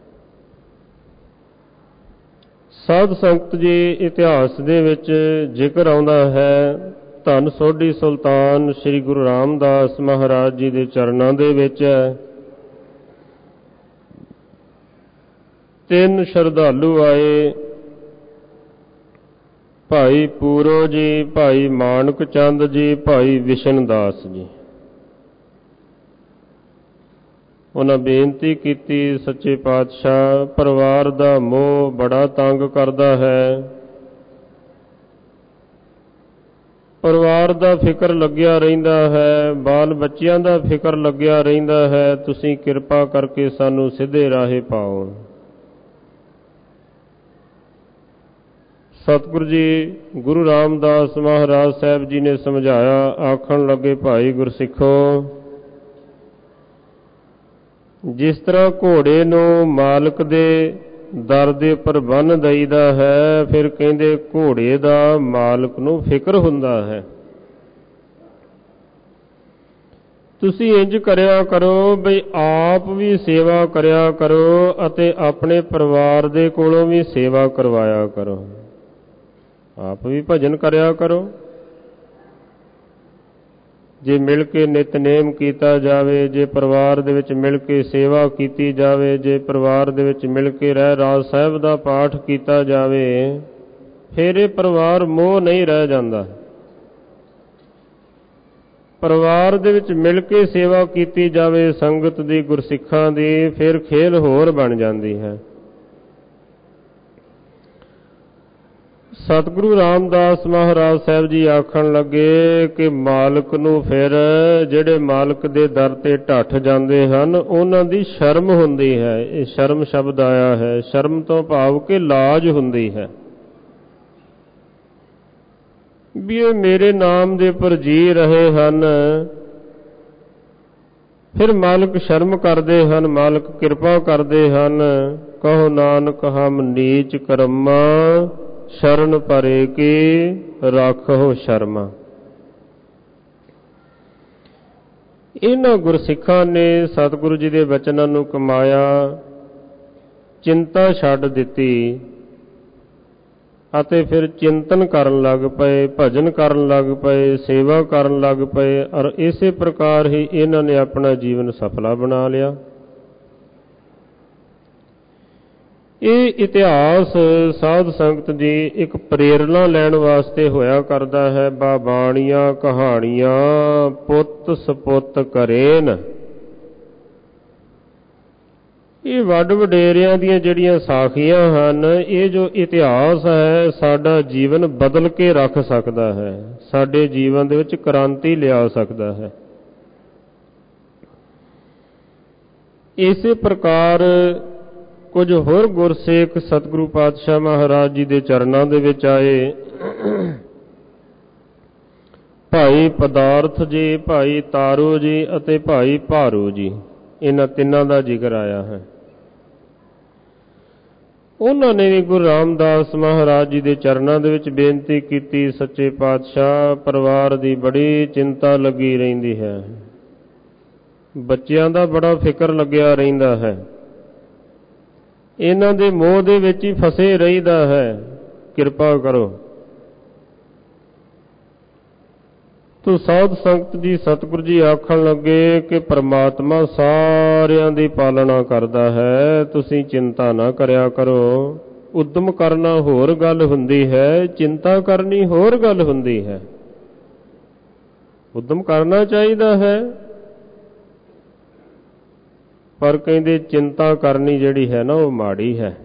ਸਾਧ ਸੰਗਤ ਜੀ, ਇਤਿਹਾਸ ਦੇ ਵਿੱਚ ਜ਼ਿਕਰ ਆਉਂਦਾ ਹੈ ਧੰਨ ਸੋਢੀ ਸੁਲਤਾਨ ਸ੍ਰੀ ਗੁਰੂ ਰਾਮਦਾਸ ਮਹਾਰਾਜ ਜੀ ਦੇ ਚਰਨਾਂ ਦੇ ਵਿੱਚ 3 ਸ਼ਰਧਾਲੂ ਆਏ, ਭਾਈ ਪੂਰੋ ਜੀ, ਭਾਈ ਮਾਨਕ ਚੰਦ ਜੀ, ਭਾਈ ਵਿਸ਼ਨ ਦਾਸ ਜੀ। ਉਹਨਾਂ ਬੇਨਤੀ ਕੀਤੀ, ਸੱਚੇ ਪਾਤਸ਼ਾਹ ਪਰਿਵਾਰ ਦਾ ਮੋਹ ਬੜਾ ਤੰਗ ਕਰਦਾ ਹੈ, ਪਰਿਵਾਰ ਦਾ ਫਿਕਰ ਲੱਗਿਆ ਰਹਿੰਦਾ ਹੈ, ਬਾਲ ਬੱਚਿਆਂ ਦਾ ਫਿਕਰ ਲੱਗਿਆ ਰਹਿੰਦਾ ਹੈ, ਤੁਸੀਂ ਕਿਰਪਾ ਕਰਕੇ ਸਾਨੂੰ ਸਿੱਧੇ ਰਾਹੇ ਪਾਓ। ਸਤਿਗੁਰੂ ਜੀ ਗੁਰੂ ਰਾਮਦਾਸ ਮਹਾਰਾਜ ਸਾਹਿਬ ਜੀ ਨੇ ਸਮਝਾਇਆ, ਆਖਣ ਲੱਗੇ ਭਾਈ ਗੁਰਸਿੱਖੋ, ਜਿਸ ਤਰ੍ਹਾਂ ਘੋੜੇ ਨੂੰ ਮਾਲਕ ਦੇ ਦਰ ਦੇ ਉੱਪਰ ਬੰਨ੍ਹ ਦਈਦਾ ਹੈ, ਫਿਰ ਕਹਿੰਦੇ ਘੋੜੇ ਦਾ ਮਾਲਕ ਨੂੰ ਫਿਕਰ ਹੁੰਦਾ ਹੈ। ਤੁਸੀਂ ਇੰਜ ਕਰਿਆ ਕਰੋ ਬਈ ਆਪ ਵੀ ਸੇਵਾ ਕਰਿਆ ਕਰੋ ਅਤੇ ਆਪਣੇ ਪਰਿਵਾਰ ਦੇ ਕੋਲੋਂ ਵੀ ਸੇਵਾ ਕਰਵਾਇਆ ਕਰੋ, ਆਪ ਵੀ ਭਜਨ ਕਰਿਆ ਕਰੋ। ਜੇ ਮਿਲ ਕੇ ਨਿਤਨੇਮ ਕੀਤਾ ਜਾਵੇ, ਜੇ ਪਰਿਵਾਰ ਦੇ ਵਿੱਚ ਮਿਲ ਕੇ ਸੇਵਾ ਕੀਤੀ ਜਾਵੇ, ਜੇ ਪਰਿਵਾਰ ਦੇ ਵਿੱਚ ਮਿਲ ਕੇ ਰਹਿਰਾਸ ਸਾਹਿਬ ਦਾ ਪਾਠ ਕੀਤਾ ਜਾਵੇ, ਫਿਰ ਇਹ ਪਰਿਵਾਰ ਮੋਹ ਨਹੀਂ ਰਹਿ ਜਾਂਦਾ। ਪਰਿਵਾਰ ਦੇ ਵਿੱਚ ਮਿਲ ਕੇ ਸੇਵਾ ਕੀਤੀ ਜਾਵੇ ਸੰਗਤ ਦੀ, ਗੁਰਸਿੱਖਾਂ ਦੀ, ਫਿਰ ਖੇਲ ਹੋਰ ਬਣ ਜਾਂਦੀ ਹੈ। ਸਤਿਗੁਰੂ ਰਾਮਦਾਸ ਮਹਾਰਾਜ ਸਾਹਿਬ ਜੀ ਆਖਣ ਲੱਗੇ ਕਿ ਮਾਲਕ ਨੂੰ ਫਿਰ ਜਿਹੜੇ ਮਾਲਕ ਦੇ ਦਰ ਤੇ ਢੱਠ ਜਾਂਦੇ ਹਨ ਉਹਨਾਂ ਦੀ ਸ਼ਰਮ ਹੁੰਦੀ ਹੈ। ਇਹ ਸ਼ਰਮ ਸ਼ਬਦ ਆਇਆ ਹੈ, ਸ਼ਰਮ ਤੋਂ ਭਾਵ ਕਿ ਲਾਜ ਹੁੰਦੀ ਹੈ ਵੀ ਇਹ ਮੇਰੇ ਨਾਮ ਦੇ ਉੱਪਰ ਜੀ ਰਹੇ ਹਨ। ਫਿਰ ਮਾਲਕ ਸ਼ਰਮ ਕਰਦੇ ਹਨ, ਮਾਲਕ ਕਿਰਪਾ ਕਰਦੇ ਹਨ। ਕਹੋ ਨਾਨਕ ਹਮ ਨੀਚ ਕਰਮਾ, ਸ਼ਰਨ ਪਰੇ ਕੀ ਰਾਖੋ ਸ਼ਰਮਾ। ਇਹਨਾਂ ਗੁਰਸਿੱਖਾਂ ਨੇ ਸਤਿਗੁਰੂ ਜੀ ਦੇ ਬਚਨਾਂ ਨੂੰ ਕਮਾਇਆ, ਚਿੰਤਾ ਛੱਡ ਦਿੱਤੀ ਅਤੇ ਫਿਰ ਚਿੰਤਨ ਕਰਨ ਲੱਗ ਪਏ, ਭਜਨ ਕਰਨ ਲੱਗ ਪਏ, ਸੇਵਾ ਕਰਨ ਲੱਗ ਪਏ, ਔਰ ਇਸੇ ਪ੍ਰਕਾਰ ਹੀ ਇਹਨਾਂ ਨੇ ਆਪਣਾ ਜੀਵਨ ਸਫਲਾ ਬਣਾ ਲਿਆ। ਇਹ ਇਤਿਹਾਸ ਸਾਧ ਸੰਗਤ ਜੀ ਇੱਕ ਪ੍ਰੇਰਣਾ ਲੈਣ ਵਾਸਤੇ ਹੋਇਆ ਕਰਦਾ ਹੈ। ਬਾਣੀਆਂ ਕਹਾਣੀਆਂ ਪੁੱਤ ਸਪੁੱਤ ਕਰੇਨ, ਇਹ ਵੱਡ ਵਡੇਰਿਆਂ ਦੀਆਂ ਜਿਹੜੀਆਂ ਸਾਖੀਆਂ ਹਨ, ਇਹ ਜੋ ਇਤਿਹਾਸ ਹੈ ਸਾਡਾ ਜੀਵਨ ਬਦਲ ਕੇ ਰੱਖ ਸਕਦਾ ਹੈ, ਸਾਡੇ ਜੀਵਨ ਦੇ ਵਿੱਚ ਕ੍ਰਾਂਤੀ ਲਿਆ ਸਕਦਾ ਹੈ। ਇਸੇ ਪ੍ਰਕਾਰ ਕੁਝ ਹੋਰ ਗੁਰਸੇਖ ਸਤਿਗੁਰੂ ਪਾਤਸ਼ਾਹ ਮਹਾਰਾਜ ਜੀ ਦੇ ਚਰਨਾਂ ਦੇ ਵਿੱਚ ਆਏ। ਭਾਈ ਪਦਾਰਥ ਜੀ, ਭਾਈ ਤਾਰੂ ਜੀ ਅਤੇ ਭਾਈ ਭਾਰੂ ਜੀ, ਇਹਨਾਂ ਤਿੰਨਾਂ ਦਾ ਜ਼ਿਕਰ ਆਇਆ ਹੈ। ਉਹਨਾਂ ਨੇ ਵੀ ਗੁਰੂ ਰਾਮਦਾਸ ਮਹਾਰਾਜ ਜੀ ਦੇ ਚਰਨਾਂ ਦੇ ਵਿੱਚ ਬੇਨਤੀ ਕੀਤੀ, ਸੱਚੇ ਪਾਤਸ਼ਾਹ ਪਰਿਵਾਰ ਦੀ ਬੜੀ ਚਿੰਤਾ ਲੱਗੀ ਰਹਿੰਦੀ ਹੈ, ਬੱਚਿਆਂ ਦਾ ਬੜਾ ਫਿਕਰ ਲੱਗਿਆ ਰਹਿੰਦਾ ਹੈ, ਇਹਨਾਂ ਦੇ ਮੋਹ ਦੇ ਵਿੱਚ ਹੀ ਫਸੇ ਰਹੀਦਾ ਹੈ, ਕਿਰਪਾ ਕਰੋ। ਤੋ ਸਾਧ ਸੰਗਤ ਜੀ ਸਤਿਗੁਰੂ ਜੀ ਆਖਣ ਲੱਗੇ ਕਿ ਪਰਮਾਤਮਾ ਸਾਰਿਆਂ ਦੀ ਪਾਲਣਾ ਕਰਦਾ ਹੈ, ਤੁਸੀਂ ਚਿੰਤਾ ਨਾ ਕਰਿਆ ਕਰੋ। ਉਦਮ ਕਰਨਾ ਹੋਰ ਗੱਲ ਹੁੰਦੀ ਹੈ, ਚਿੰਤਾ ਕਰਨੀ ਹੋਰ ਗੱਲ ਹੁੰਦੀ ਹੈ। ਉਦਮ ਕਰਨਾ ਚਾਹੀਦਾ ਹੈ, ਪਰ ਕਹਿੰਦੇ ਚਿੰਤਾ ਕਰਨੀ ਜਿਹੜੀ ਹੈ ਨਾ ਉਹ ਮਾੜੀ ਹੈ।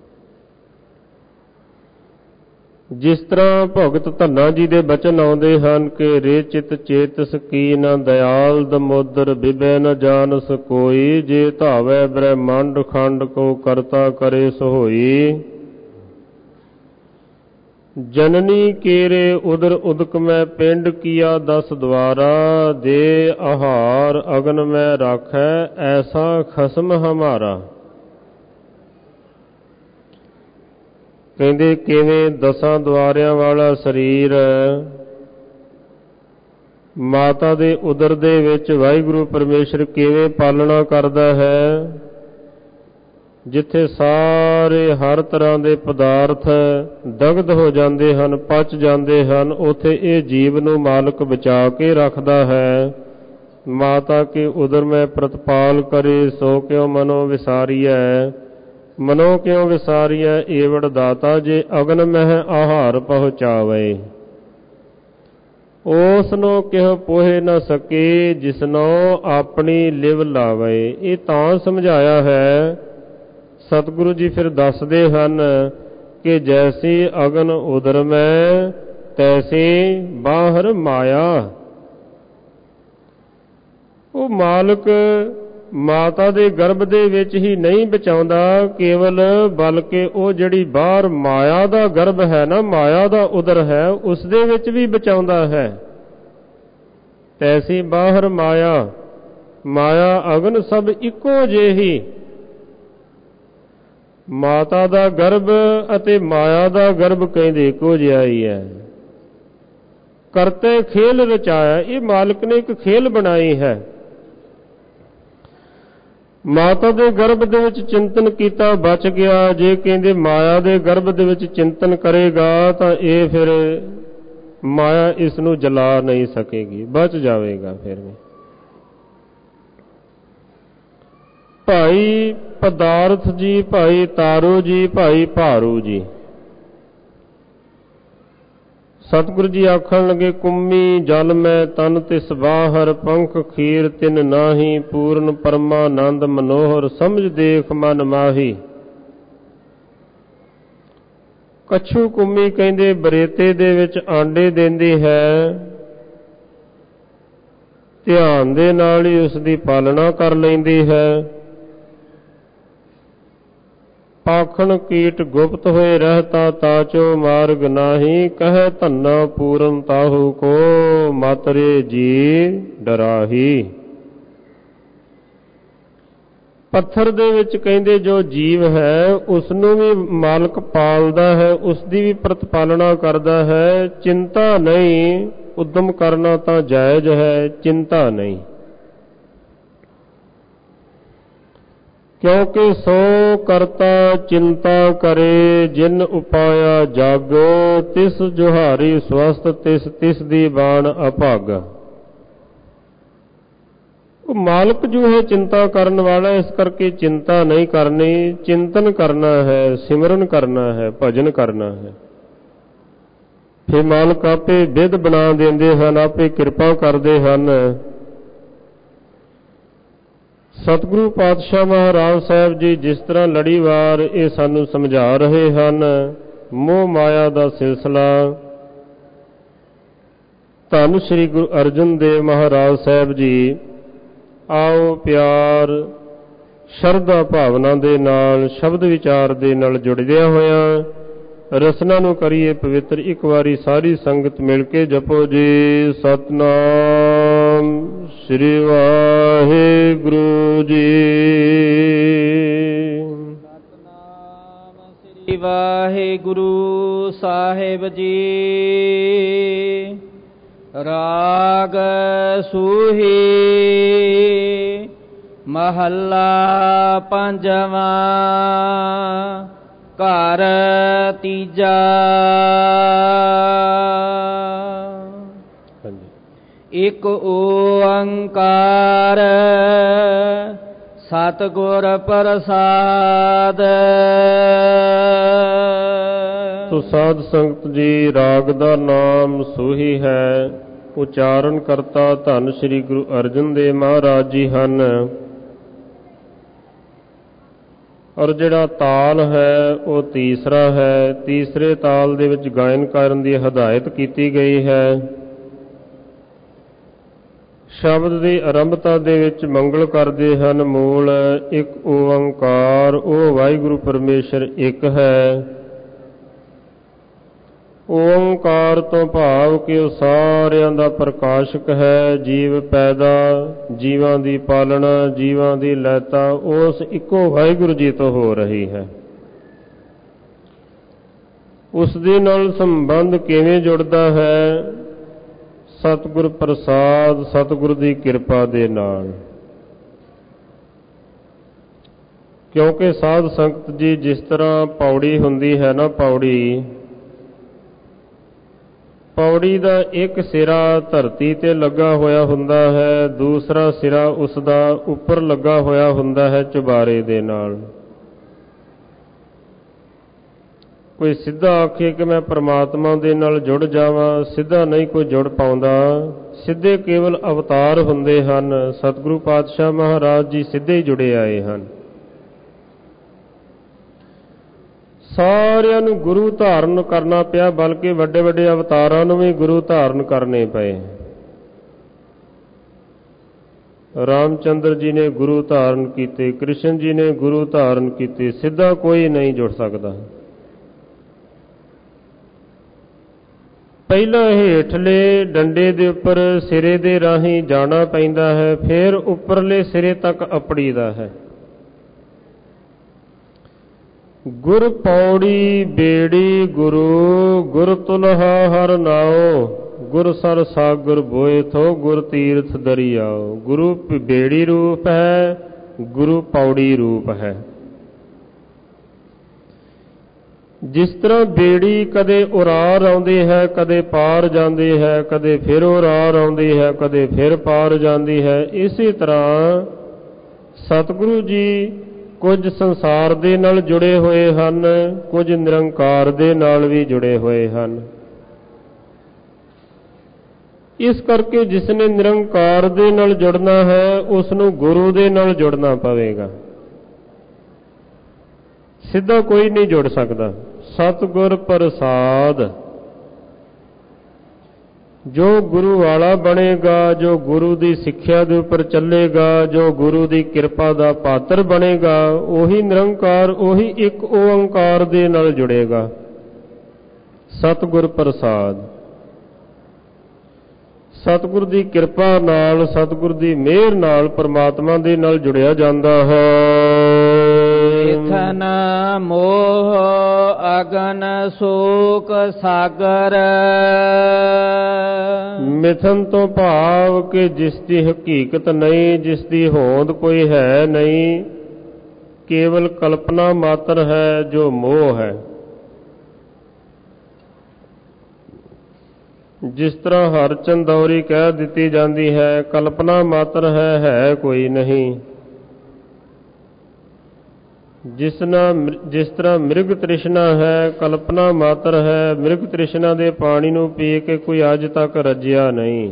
ਜਿਸ ਤਰ੍ਹਾਂ ਭਗਤ ਧੰਨਾ ਜੀ ਦੇ ਬਚਨ ਆਉਂਦੇ ਹਨ ਕਿ ਰੇ ਚਿਤ ਚੇਤਸ ਕੀ ਨ ਦਇਆਲ ਦਮੋਦਰ ਬਿਬੈ ਨ ਜਾਣਸ ਕੋਈ, ਜੇ ਧਾਵੈ ਬ੍ਰਹਮੰਡ ਖੰਡ ਕੋ ਕਰਤਾ ਕਰੇ ਸੋਈ। ਜਨਨੀ ਕੇਰੇ ਉਦਰ ਉਦਕ ਮੈਂ ਪਿੰਡ ਕੀਆ 10 ਦਵਾਰਾ, ਦੇ ਆਹਾਰ ਅਗਨ ਮੈਂ ਰਾਖੈ ਐਸਾ ਖਸਮ ਹਮਾਰਾ। ਕਹਿੰਦੇ ਕਿਵੇਂ 10 ਦੁਆਰਿਆਂ ਵਾਲਾ ਸਰੀਰ ਮਾਤਾ ਦੇ ਉਦਰ ਦੇ ਵਿੱਚ ਵਾਹਿਗੁਰੂ ਪਰਮੇਸ਼ਰ ਕਿਵੇਂ ਪਾਲਣਾ ਕਰਦਾ ਹੈ, ਜਿੱਥੇ ਸਾਰੇ ਹਰ ਤਰ੍ਹਾਂ ਦੇ ਪਦਾਰਥ ਦਗਧ ਹੋ ਜਾਂਦੇ ਹਨ, ਪਚ ਜਾਂਦੇ ਹਨ, ਉੱਥੇ ਇਹ ਜੀਵ ਨੂੰ ਮਾਲਕ ਬਚਾ ਕੇ ਰੱਖਦਾ ਹੈ। ਮਾਤਾ ਕੇ ਉਦਰ ਮੈਂ ਪ੍ਰਤਪਾਲ ਕਰੇ, ਸੋ ਕਿਉ ਮਨੋ ਵਿਸਾਰੀਐ। ਮਨੋ ਕਿਉ ਵਿਸਾਰੀਐ ਏਵੜ ਦਾਤਾ, ਜੇ ਅਗਨ ਮਹਿ ਆਹਾਰ ਪਹੁੰਚਾਵੇ। ਉਸ ਨੂੰ ਕਿਹ ਪੋਹੇ ਨਾ ਸਕੇ, ਜਿਸਨੋ ਆਪਣੀ ਲਿਵ ਲਾਵੇ। ਇਹ ਤਾਂ ਸਮਝਾਇਆ ਹੈ। ਸਤਿਗੁਰੂ ਜੀ ਫਿਰ ਦੱਸਦੇ ਹਨ ਕਿ ਜੈਸੀ ਅਗਨ ਉਦਰ ਮੈਂ, ਤੈਸੀ ਬਾਹਰ ਮਾਇਆ। ਉਹ ਮਾਲਕ ਮਾਤਾ ਦੇ ਗਰਭ ਦੇ ਵਿੱਚ ਹੀ ਨਹੀਂ ਬਚਾਉਂਦਾ ਕੇਵਲ, ਬਲਕਿ ਉਹ ਜਿਹੜੀ ਬਾਹਰ ਮਾਇਆ ਦਾ ਗਰਭ ਹੈ ਨਾ, ਮਾਇਆ ਦਾ ਉਦਰ ਹੈ, ਉਸ ਦੇ ਵਿੱਚ ਵੀ ਬਚਾਉਂਦਾ ਹੈ। ਤੈਸੀ ਬਾਹਰ ਮਾਇਆ, ਮਾਇਆ ਅਗਨ ਸਭ ਇੱਕੋ ਜਿਹੀ। ਮਾਤਾ ਦਾ ਗਰਭ ਅਤੇ ਮਾਇਆ ਦਾ ਗਰਭ ਕਹਿੰਦੇ ਇੱਕੋ ਜਿਹਾ ਹੀ ਹੈ। ਕਰਤੇ ਖੇਲ ਰਚਾਇਆ, ਇਹ ਮਾਲਕ ਨੇ ਇੱਕ ਖੇਲ ਬਣਾਈ ਹੈ। ਮਾਤਾ ਦੇ ਗਰਭ ਦੇ ਵਿੱਚ ਚਿੰਤਨ ਕੀਤਾ ਬਚ ਗਿਆ, ਜੇ ਕਹਿੰਦੇ ਮਾਇਆ ਦੇ ਗਰਭ ਦੇ ਵਿੱਚ ਚਿੰਤਨ ਕਰੇਗਾ ਤਾਂ ਇਹ ਫਿਰ ਮਾਇਆ ਇਸ ਨੂੰ ਜਲਾ ਨਹੀਂ ਸਕੇਗੀ, ਬਚ ਜਾਵੇਗਾ ਫਿਰ ਵੀ। ਭਾਈ ਪਦਾਰਥ ਜੀ, ਭਾਈ ਤਾਰੂ ਜੀ, ਭਾਈ ਭਾਰੂ ਜੀ, ਸਤਿਗੁਰੂ ਜੀ ਆਖਣ ਲੱਗੇ ਕੁੰਮੀ ਜਲ ਮੈਂ ਤਨ ਤਿਸ ਬਾਹਰ, ਪੰਖ ਖੀਰ ਤਿਨ ਨਾਹੀ, ਪੂਰਨ ਪਰਮਾਨੰਦ ਮਨੋਹਰ, ਸਮਝ ਦੇਖ ਮਨ ਮਾਹੀ। ਕੱਛੂ ਕੁੰਮੀ ਕਹਿੰਦੇ ਬਰੇਤੇ ਦੇ ਵਿੱਚ ਆਂਡੇ ਦਿੰਦੀ ਹੈ, ਧਿਆਨ ਦੇ ਨਾਲ ਹੀ ਉਸ ਦੀ ਪਾਲਣਾ ਕਰ ਲੈਂਦੀ ਹੈ। ਪਾਖਣ ਕੀਟ ਗੁਪਤ ਹੋਏ ਰਹਤਾ, ਤਾਚੋ ਮਾਰਗ ਨਾਹੀ, ਕਹਿ ਧੰਨਾ ਪੂਰਨ ਤਾਹੂ ਕੋ, ਮਾਤਰੇ ਜੀ ਡਰਾਹੀ। ਪੱਥਰ ਦੇ ਵਿੱਚ ਕਹਿੰਦੇ ਜੋ ਜੀਵ ਹੈ ਉਸ ਨੂੰ ਵੀ ਮਾਲਕ ਪਾਲਦਾ ਹੈ, ਉਸ ਦੀ ਵੀ ਪ੍ਰਤਪਾਲਣਾ ਕਰਦਾ ਹੈ। ਚਿੰਤਾ ਨਹੀਂ, ਉਦਮ ਕਰਨਾ ਤਾਂ ਜਾਇਜ਼ ਹੈ, ਚਿੰਤਾ ਨਹੀਂ। ਕਿਉਂਕਿ ਸੋ ਕਰਤਾ ਚਿੰਤਾ ਕਰੇ, ਜਿਨ ਉਪਾਇਆ ਜਗ, ਤਿਸ ਜੁਹਾਰੀ ਸਵਸਤ, ਤਿਸ ਦੀ ਬਾਣ ਅਭਾਗ। ਉਹ ਮਾਲਕ ਜੋ ਹੈ ਚਿੰਤਾ ਕਰਨ ਵਾਲਾ, ਇਸ ਕਰਕੇ ਚਿੰਤਾ ਨਹੀਂ ਕਰਨੀ, ਚਿੰਤਨ ਕਰਨਾ ਹੈ, ਸਿਮਰਨ ਕਰਨਾ ਹੈ, ਭਜਨ ਕਰਨਾ ਹੈ। ਫਿਰ ਮਾਲਕ ਆਪੇ ਵਿਧ ਬਣਾ ਦਿੰਦੇ ਹਨ, ਆਪੇ ਕਿਰਪਾ ਕਰਦੇ ਹਨ। ਸਤਿਗੁਰੂ ਪਾਤਸ਼ਾਹ ਮਹਾਰਾਜ ਸਾਹਿਬ ਜੀ ਜਿਸ ਤਰ੍ਹਾਂ ਲੜੀਵਾਰ ਇਹ ਸਾਨੂੰ ਸਮਝਾ ਰਹੇ ਹਨ, ਮੋਹ ਮਾਇਆ ਦਾ ਸਿਲਸਿਲਾ ਧੰਨ ਸ੍ਰੀ ਗੁਰੂ ਅਰਜਨ ਦੇਵ ਮਹਾਰਾਜ ਸਾਹਿਬ ਜੀ ਆਓ ਪਿਆਰ ਸ਼ਰਧਾ ਭਾਵਨਾ ਦੇ ਨਾਲ, ਸ਼ਬਦ ਵਿਚਾਰ ਦੇ ਨਾਲ ਜੁੜਦਿਆਂ ਹੋਇਆਂ ਰਸਨਾ ਨੂੰ ਕਰੀਏ ਪਵਿੱਤਰ। ਇੱਕ ਵਾਰੀ ਸਾਰੀ ਸੰਗਤ ਮਿਲ ਕੇ ਜਪੋ ਜੀ, ਸਤਿਨਾਮ ਸ੍ਰੀ ਵਾਹਿਗੁਰੂ ਜੀ। ਸਤਿਨਾਮ ਸ੍ਰੀ ਵਾਹਿਗੁਰੂ ਸਾਹਿਬ ਜੀ। ਰਾਗ ਸੂਹੀ ਮਹੱਲਾ ਪੰਜਵਾਂ। ਘਰ ਤੀਜਾ। ਇੱਕ ਓੰਕਾਰ ਸਤਿਗੁਰ ਪ੍ਰਸਾਦ। ਤੋ ਸਾਧ ਸੰਗਤ ਜੀ, ਰਾਗ ਦਾ ਨਾਮ ਸੂਹੀ ਹੈ। ਉਚਾਰਨ ਕਰਤਾ ਧੰਨ ਸ੍ਰੀ ਗੁਰੂ ਅਰਜਨ ਦੇਵ ਮਹਾਰਾਜ ਜੀ ਹਨ। ਔਰ ਜਿਹੜਾ ਤਾਲ ਹੈ ਉਹ ਤੀਸਰਾ ਹੈ। ਤੀਸਰੇ ਤਾਲ ਦੇ ਵਿੱਚ ਗਾਇਨ ਕਰਨ ਦੀ ਹਦਾਇਤ ਕੀਤੀ ਗਈ ਹੈ। ਸ਼ਬਦ ਦੀ ਆਰੰਭਤਾ ਦੇ ਵਿੱਚ ਮੰਗਲ ਕਰਦੇ ਹਨ। ਮੂਲ ਇੱਕ ਓੰਕਾਰ, ਉਹ ਵਾਹਿਗੁਰੂ ਪਰਮੇਸ਼ਰ ਇੱਕ ਹੈ। ਓੰਕਾਰ ਤੋਂ ਭਾਵ ਕਿ ਉਹ ਸਾਰਿਆਂ ਦਾ ਪ੍ਰਕਾਸ਼ਕ ਹੈ। ਜੀਵ ਪੈਦਾ, ਜੀਵਾਂ ਦੀ ਪਾਲਣਾ, ਜੀਵਾਂ ਦੀ ਲੈਤਾ ਉਸ ਇੱਕੋ ਵਾਹਿਗੁਰੂ ਜੀ ਤੋਂ ਹੋ ਰਹੀ ਹੈ। ਉਸ ਦੇ ਨਾਲ ਸੰਬੰਧ ਕਿਵੇਂ ਜੁੜਦਾ ਹੈ? ਸਤਿਗੁਰ ਪ੍ਰਸਾਦ, ਸਤਿਗੁਰ ਦੀ ਕਿਰਪਾ ਦੇ ਨਾਲ। ਕਿਉਂਕਿ ਸਾਧ ਸੰਗਤ ਜੀ, ਜਿਸ ਤਰ੍ਹਾਂ ਪੌੜੀ ਹੁੰਦੀ ਹੈ ਨਾ, ਪੌੜੀ ਦਾ ਇੱਕ ਸਿਰਾ ਧਰਤੀ ਤੇ ਲੱਗਾ ਹੋਇਆ ਹੁੰਦਾ ਹੈ, ਦੂਸਰਾ ਸਿਰਾ ਉਸ ਦਾ ਉੱਪਰ ਲੱਗਾ ਹੋਇਆ ਹੁੰਦਾ ਹੈ ਚੁਬਾਰੇ ਦੇ ਨਾਲ। ਕੋਈ ਸਿੱਧਾ ਆਖੇ ਕਿ ਮੈਂ ਪ੍ਰਮਾਤਮਾ ਦੇ ਨਾਲ ਜੁੜ ਜਾਵਾਂ, ਸਿੱਧਾ ਨਹੀਂ ਕੋਈ ਜੁੜ ਪਾਉਂਦਾ। ਸਿੱਧੇ ਕੇਵਲ ਅਵਤਾਰ ਹੁੰਦੇ ਹਨ। ਸਤਿਗੁਰੂ ਪਾਤਸ਼ਾਹ ਮਹਾਰਾਜ ਜੀ ਸਿੱਧੇ ਹੀ ਜੁੜੇ ਆਏ ਹਨ। ਸਾਰਿਆਂ ਨੂੰ ਗੁਰੂ ਧਾਰਨ ਕਰਨਾ ਪਿਆ, ਬਲਕਿ ਵੱਡੇ ਵੱਡੇ ਅਵਤਾਰਾਂ ਨੂੰ ਵੀ ਗੁਰੂ ਧਾਰਨ ਕਰਨੇ ਪਏ। ਰਾਮਚੰਦਰ ਜੀ ਨੇ ਗੁਰੂ ਧਾਰਨ ਕੀਤੇ, ਕ੍ਰਿਸ਼ਨ ਜੀ ਨੇ ਗੁਰੂ ਧਾਰਨ ਕੀਤੇ। ਸਿੱਧਾ ਕੋਈ ਨਹੀਂ ਜੁੜ ਸਕਦਾ। ਪਹਿਲਾਂ ਹੇਠਲੇ ਡੰਡੇ ਦੇ ਉੱਪਰ ਸਿਰੇ ਦੇ ਰਾਹੀਂ ਜਾਣਾ ਪੈਂਦਾ ਹੈ, ਫਿਰ ਉੱਪਰਲੇ ਸਿਰੇ ਤੱਕ ਅੱਪੜੀਦਾ ਹੈ। ਗੁਰ ਪੌੜੀ ਬੇੜੀ ਗੁਰੂ, ਗੁਰ ਤੁਲਹਾ ਹਰ ਨਾਉ। ਗੁਰ ਸਰ ਸਾਗਰ ਬੋਏ ਥੋ, ਗੁਰ ਤੀਰਥ ਦਰਿਆਓ। ਗੁਰੂ ਬੇੜੀ ਰੂਪ ਹੈ, ਗੁਰੂ ਪੌੜੀ ਰੂਪ ਹੈ। ਜਿਸ ਤਰ੍ਹਾਂ ਬੇੜੀ ਕਦੇ ਉਰਾਰ ਆਉਂਦੀ ਹੈ, ਕਦੇ ਪਾਰ ਜਾਂਦੀ ਹੈ, ਕਦੇ ਫਿਰ ਉਰਾਰ ਆਉਂਦੀ ਹੈ, ਕਦੇ ਫਿਰ ਪਾਰ ਜਾਂਦੀ ਹੈ, ਇਸੇ ਤਰ੍ਹਾਂ ਸਤਿਗੁਰੂ ਜੀ ਕੁਝ ਸੰਸਾਰ ਦੇ ਨਾਲ ਜੁੜੇ ਹੋਏ ਹਨ, ਕੁਝ ਨਿਰੰਕਾਰ ਦੇ ਨਾਲ ਵੀ ਜੁੜੇ ਹੋਏ ਹਨ। ਇਸ ਕਰਕੇ ਜਿਸ ਨੇ ਨਿਰੰਕਾਰ ਦੇ ਨਾਲ ਜੁੜਨਾ ਹੈ, ਉਸ ਨੂੰ ਗੁਰੂ ਦੇ ਨਾਲ ਜੁੜਨਾ ਪਵੇਗਾ। ਸਿੱਧਾ ਕੋਈ ਨਹੀਂ ਜੁੜ ਸਕਦਾ। ਸਤਿਗੁਰ ਪ੍ਰਸਾਦ, ਜੋ ਗੁਰੂ ਵਾਲਾ ਬਣੇਗਾ, ਜੋ ਗੁਰੂ ਦੀ ਸਿੱਖਿਆ ਦੇ ਉੱਪਰ ਚੱਲੇਗਾ, ਜੋ ਗੁਰੂ ਦੀ ਕਿਰਪਾ ਦਾ ਪਾਤਰ ਬਣੇਗਾ, ਉਹੀ ਨਿਰੰਕਾਰ, ਉਹੀ ਇੱਕ ਓੰਕਾਰ ਦੇ ਨਾਲ ਜੁੜੇਗਾ। ਸਤਿਗੁਰ ਪ੍ਰਸਾਦ, ਸਤਿਗੁਰ ਦੀ ਕਿਰਪਾ ਨਾਲ, ਸਤਿਗੁਰ ਦੀ ਮਿਹਰ ਨਾਲ ਪਰਮਾਤਮਾ ਦੇ ਨਾਲ ਜੁੜਿਆ ਜਾਂਦਾ ਹੈ। ਇਥਨ ਮੋਹ ਅਗਨ ਸ਼ੋਕ ਸਾਗਰ। ਮਿਥਨ ਤੋਂ ਭਾਵ ਕਿ ਜਿਸ ਦੀ ਹਕੀਕਤ ਨਹੀਂ, ਜਿਸ ਦੀ ਹੋਂਦ ਕੋਈ ਹੈ ਨਹੀਂ, ਕੇਵਲ ਕਲਪਨਾ ਮਾਤਰ ਹੈ, ਜੋ ਮੋਹ ਹੈ। ਜਿਸ ਤਰ੍ਹਾਂ ਹਰ ਚੰਦੌਰੀ ਕਹਿ ਦਿੱਤੀ ਜਾਂਦੀ ਹੈ, ਕਲਪਨਾ ਮਾਤਰ ਹੈ ਕੋਈ ਨਹੀਂ। ਜਿਸ ਤਰ੍ਹਾਂ ਮਿਰਗ ਤ੍ਰਿਸ਼ਨਾ ਹੈ, ਕਲਪਨਾ ਮਾਤਰ ਹੈ। ਮਿਰਗ ਤ੍ਰਿਸ਼ਨਾ ਦੇ ਪਾਣੀ ਨੂੰ ਪੀ ਕੇ ਕੋਈ ਅੱਜ ਤੱਕ ਰੱਜਿਆ ਨਹੀਂ।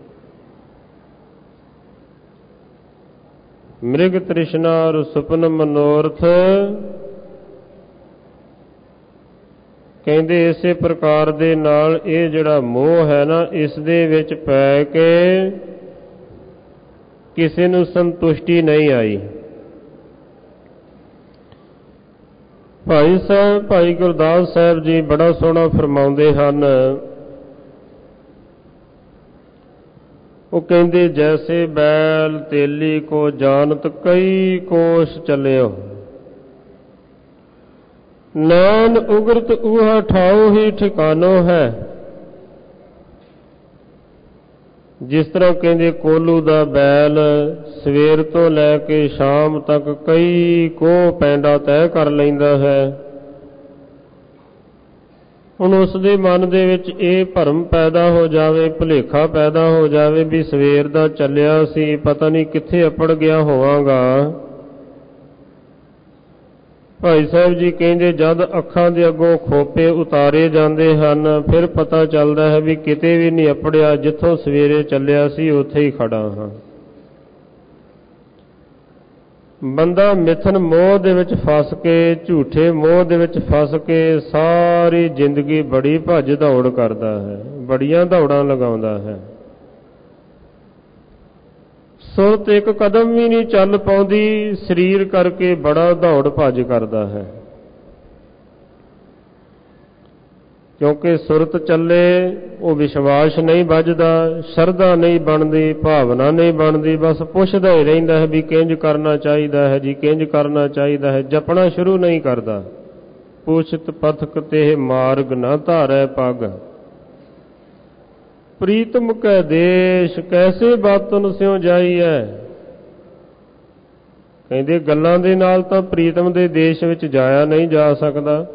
ਮਿਰਗ ਤ੍ਰਿਸ਼ਨਾ ਔਰ ਸੁਪਨ ਮਨੋਰਥ ਕਹਿੰਦੇ ਇਸੇ ਪ੍ਰਕਾਰ ਦੇ ਨਾਲ ਇਹ ਜਿਹੜਾ ਮੋਹ ਹੈ ਨਾ, ਇਸ ਦੇ ਵਿੱਚ ਪੈ ਕੇ ਕਿਸੇ ਨੂੰ ਸੰਤੁਸ਼ਟੀ ਨਹੀਂ ਆਈ। ਭਾਈ ਗੁਰਦਾਸ ਸਾਹਿਬ ਜੀ ਬੜਾ ਸੋਹਣਾ ਫਰਮਾਉਂਦੇ ਹਨ। ਉਹ ਕਹਿੰਦੇ, ਜੈਸੇ ਬੈਲ ਤੇਲੀ ਕੋ ਜਾਨਤ ਕਈ ਕੋਸ਼ ਚੱਲਿਓ, ਨੈਣ ਉਗਰਤ ਊਹਾ ਠਾਉ ਹੀ ਠਿਕਾਨੋ ਹੈ। ਜਿਸ ਤਰ੍ਹਾਂ ਕਹਿੰਦੇ ਕੋਲੂ ਦਾ ਬੈਲ ਸਵੇਰ ਤੋਂ ਲੈ ਕੇ ਸ਼ਾਮ ਤੱਕ ਕਈ ਕੋਹ ਪੈਂਡਾ ਤੈਅ ਕਰ ਲੈਂਦਾ ਹੈ। ਹੁਣ ਉਸ ਦੇ ਮਨ ਦੇ ਵਿੱਚ ਇਹ ਭਰਮ ਪੈਦਾ ਹੋ ਜਾਵੇ, ਭੁਲੇਖਾ ਪੈਦਾ ਹੋ ਜਾਵੇ ਵੀ ਸਵੇਰ ਦਾ ਚੱਲਿਆ ਸੀ, ਪਤਾ ਨਹੀਂ ਕਿੱਥੇ ਅੱਪੜ ਗਿਆ ਹੋਵਾਂਗਾ। ਭਾਈ ਸਾਹਿਬ ਜੀ ਕਹਿੰਦੇ, ਜਦ ਅੱਖਾਂ ਦੇ ਅੱਗੋਂ ਖੋਪੇ ਉਤਾਰੇ ਜਾਂਦੇ ਹਨ, ਫਿਰ ਪਤਾ ਚੱਲਦਾ ਹੈ ਵੀ ਕਿਤੇ ਵੀ ਨਹੀਂ ਅੱਪੜਿਆ, ਜਿੱਥੋਂ ਸਵੇਰੇ ਚੱਲਿਆ ਸੀ ਉੱਥੇ ਹੀ ਖੜਾ ਹਾਂ। ਬੰਦਾ ਮਿਥਨ ਮੋਹ ਦੇ ਵਿੱਚ ਫਸ ਕੇ, ਝੂਠੇ ਮੋਹ ਦੇ ਵਿੱਚ ਫਸ ਕੇ ਸਾਰੀ ਜ਼ਿੰਦਗੀ ਬੜੀ ਭੱਜ ਦੌੜ ਕਰਦਾ ਹੈ, ਬੜੀਆਂ ਦੌੜਾਂ ਲਗਾਉਂਦਾ ਹੈ। ਸੁਰਤ ਇੱਕ ਕਦਮ ਵੀ ਨਹੀਂ ਚੱਲ ਪਾਉਂਦੀ, ਸਰੀਰ ਕਰਕੇ ਬੜਾ ਦੌੜ ਭੱਜ ਕਰਦਾ ਹੈ। ਕਿਉਂਕਿ ਸੁਰਤ ਚੱਲੇ ਉਹ ਵਿਸ਼ਵਾਸ ਨਹੀਂ ਵੱਜਦਾ, ਸ਼ਰਧਾ ਨਹੀਂ ਬਣਦੀ, ਭਾਵਨਾ ਨਹੀਂ ਬਣਦੀ, ਬਸ ਪੁੱਛਦਾ ਹੀ ਰਹਿੰਦਾ ਹੈ ਵੀ ਕਿੰਝ ਕਰਨਾ ਚਾਹੀਦਾ ਹੈ ਜੀ, ਕਿੰਝ ਕਰਨਾ ਚਾਹੀਦਾ ਹੈ। ਜਪਣਾ ਸ਼ੁਰੂ ਨਹੀਂ ਕਰਦਾ। ਪੁੱਛਤ ਪਥਕ ਤੇ ਮਾਰਗ ਨਾ ਧਾਰੈ ਪਗ, ਪ੍ਰੀਤਮ ਕੈ ਦੇਸ਼ ਕੈਸੇ ਬਾਤਨ ਸਿਉ ਜਾਈਐ। ਕਹਿੰਦੇ ਗੱਲਾਂ ਦੇ ਨਾਲ ਤਾਂ ਪ੍ਰੀਤਮ ਦੇ ਦੇਸ਼ ਵਿੱਚ ਜਾਇਆ ਨਹੀਂ ਜਾ ਸਕਦਾ।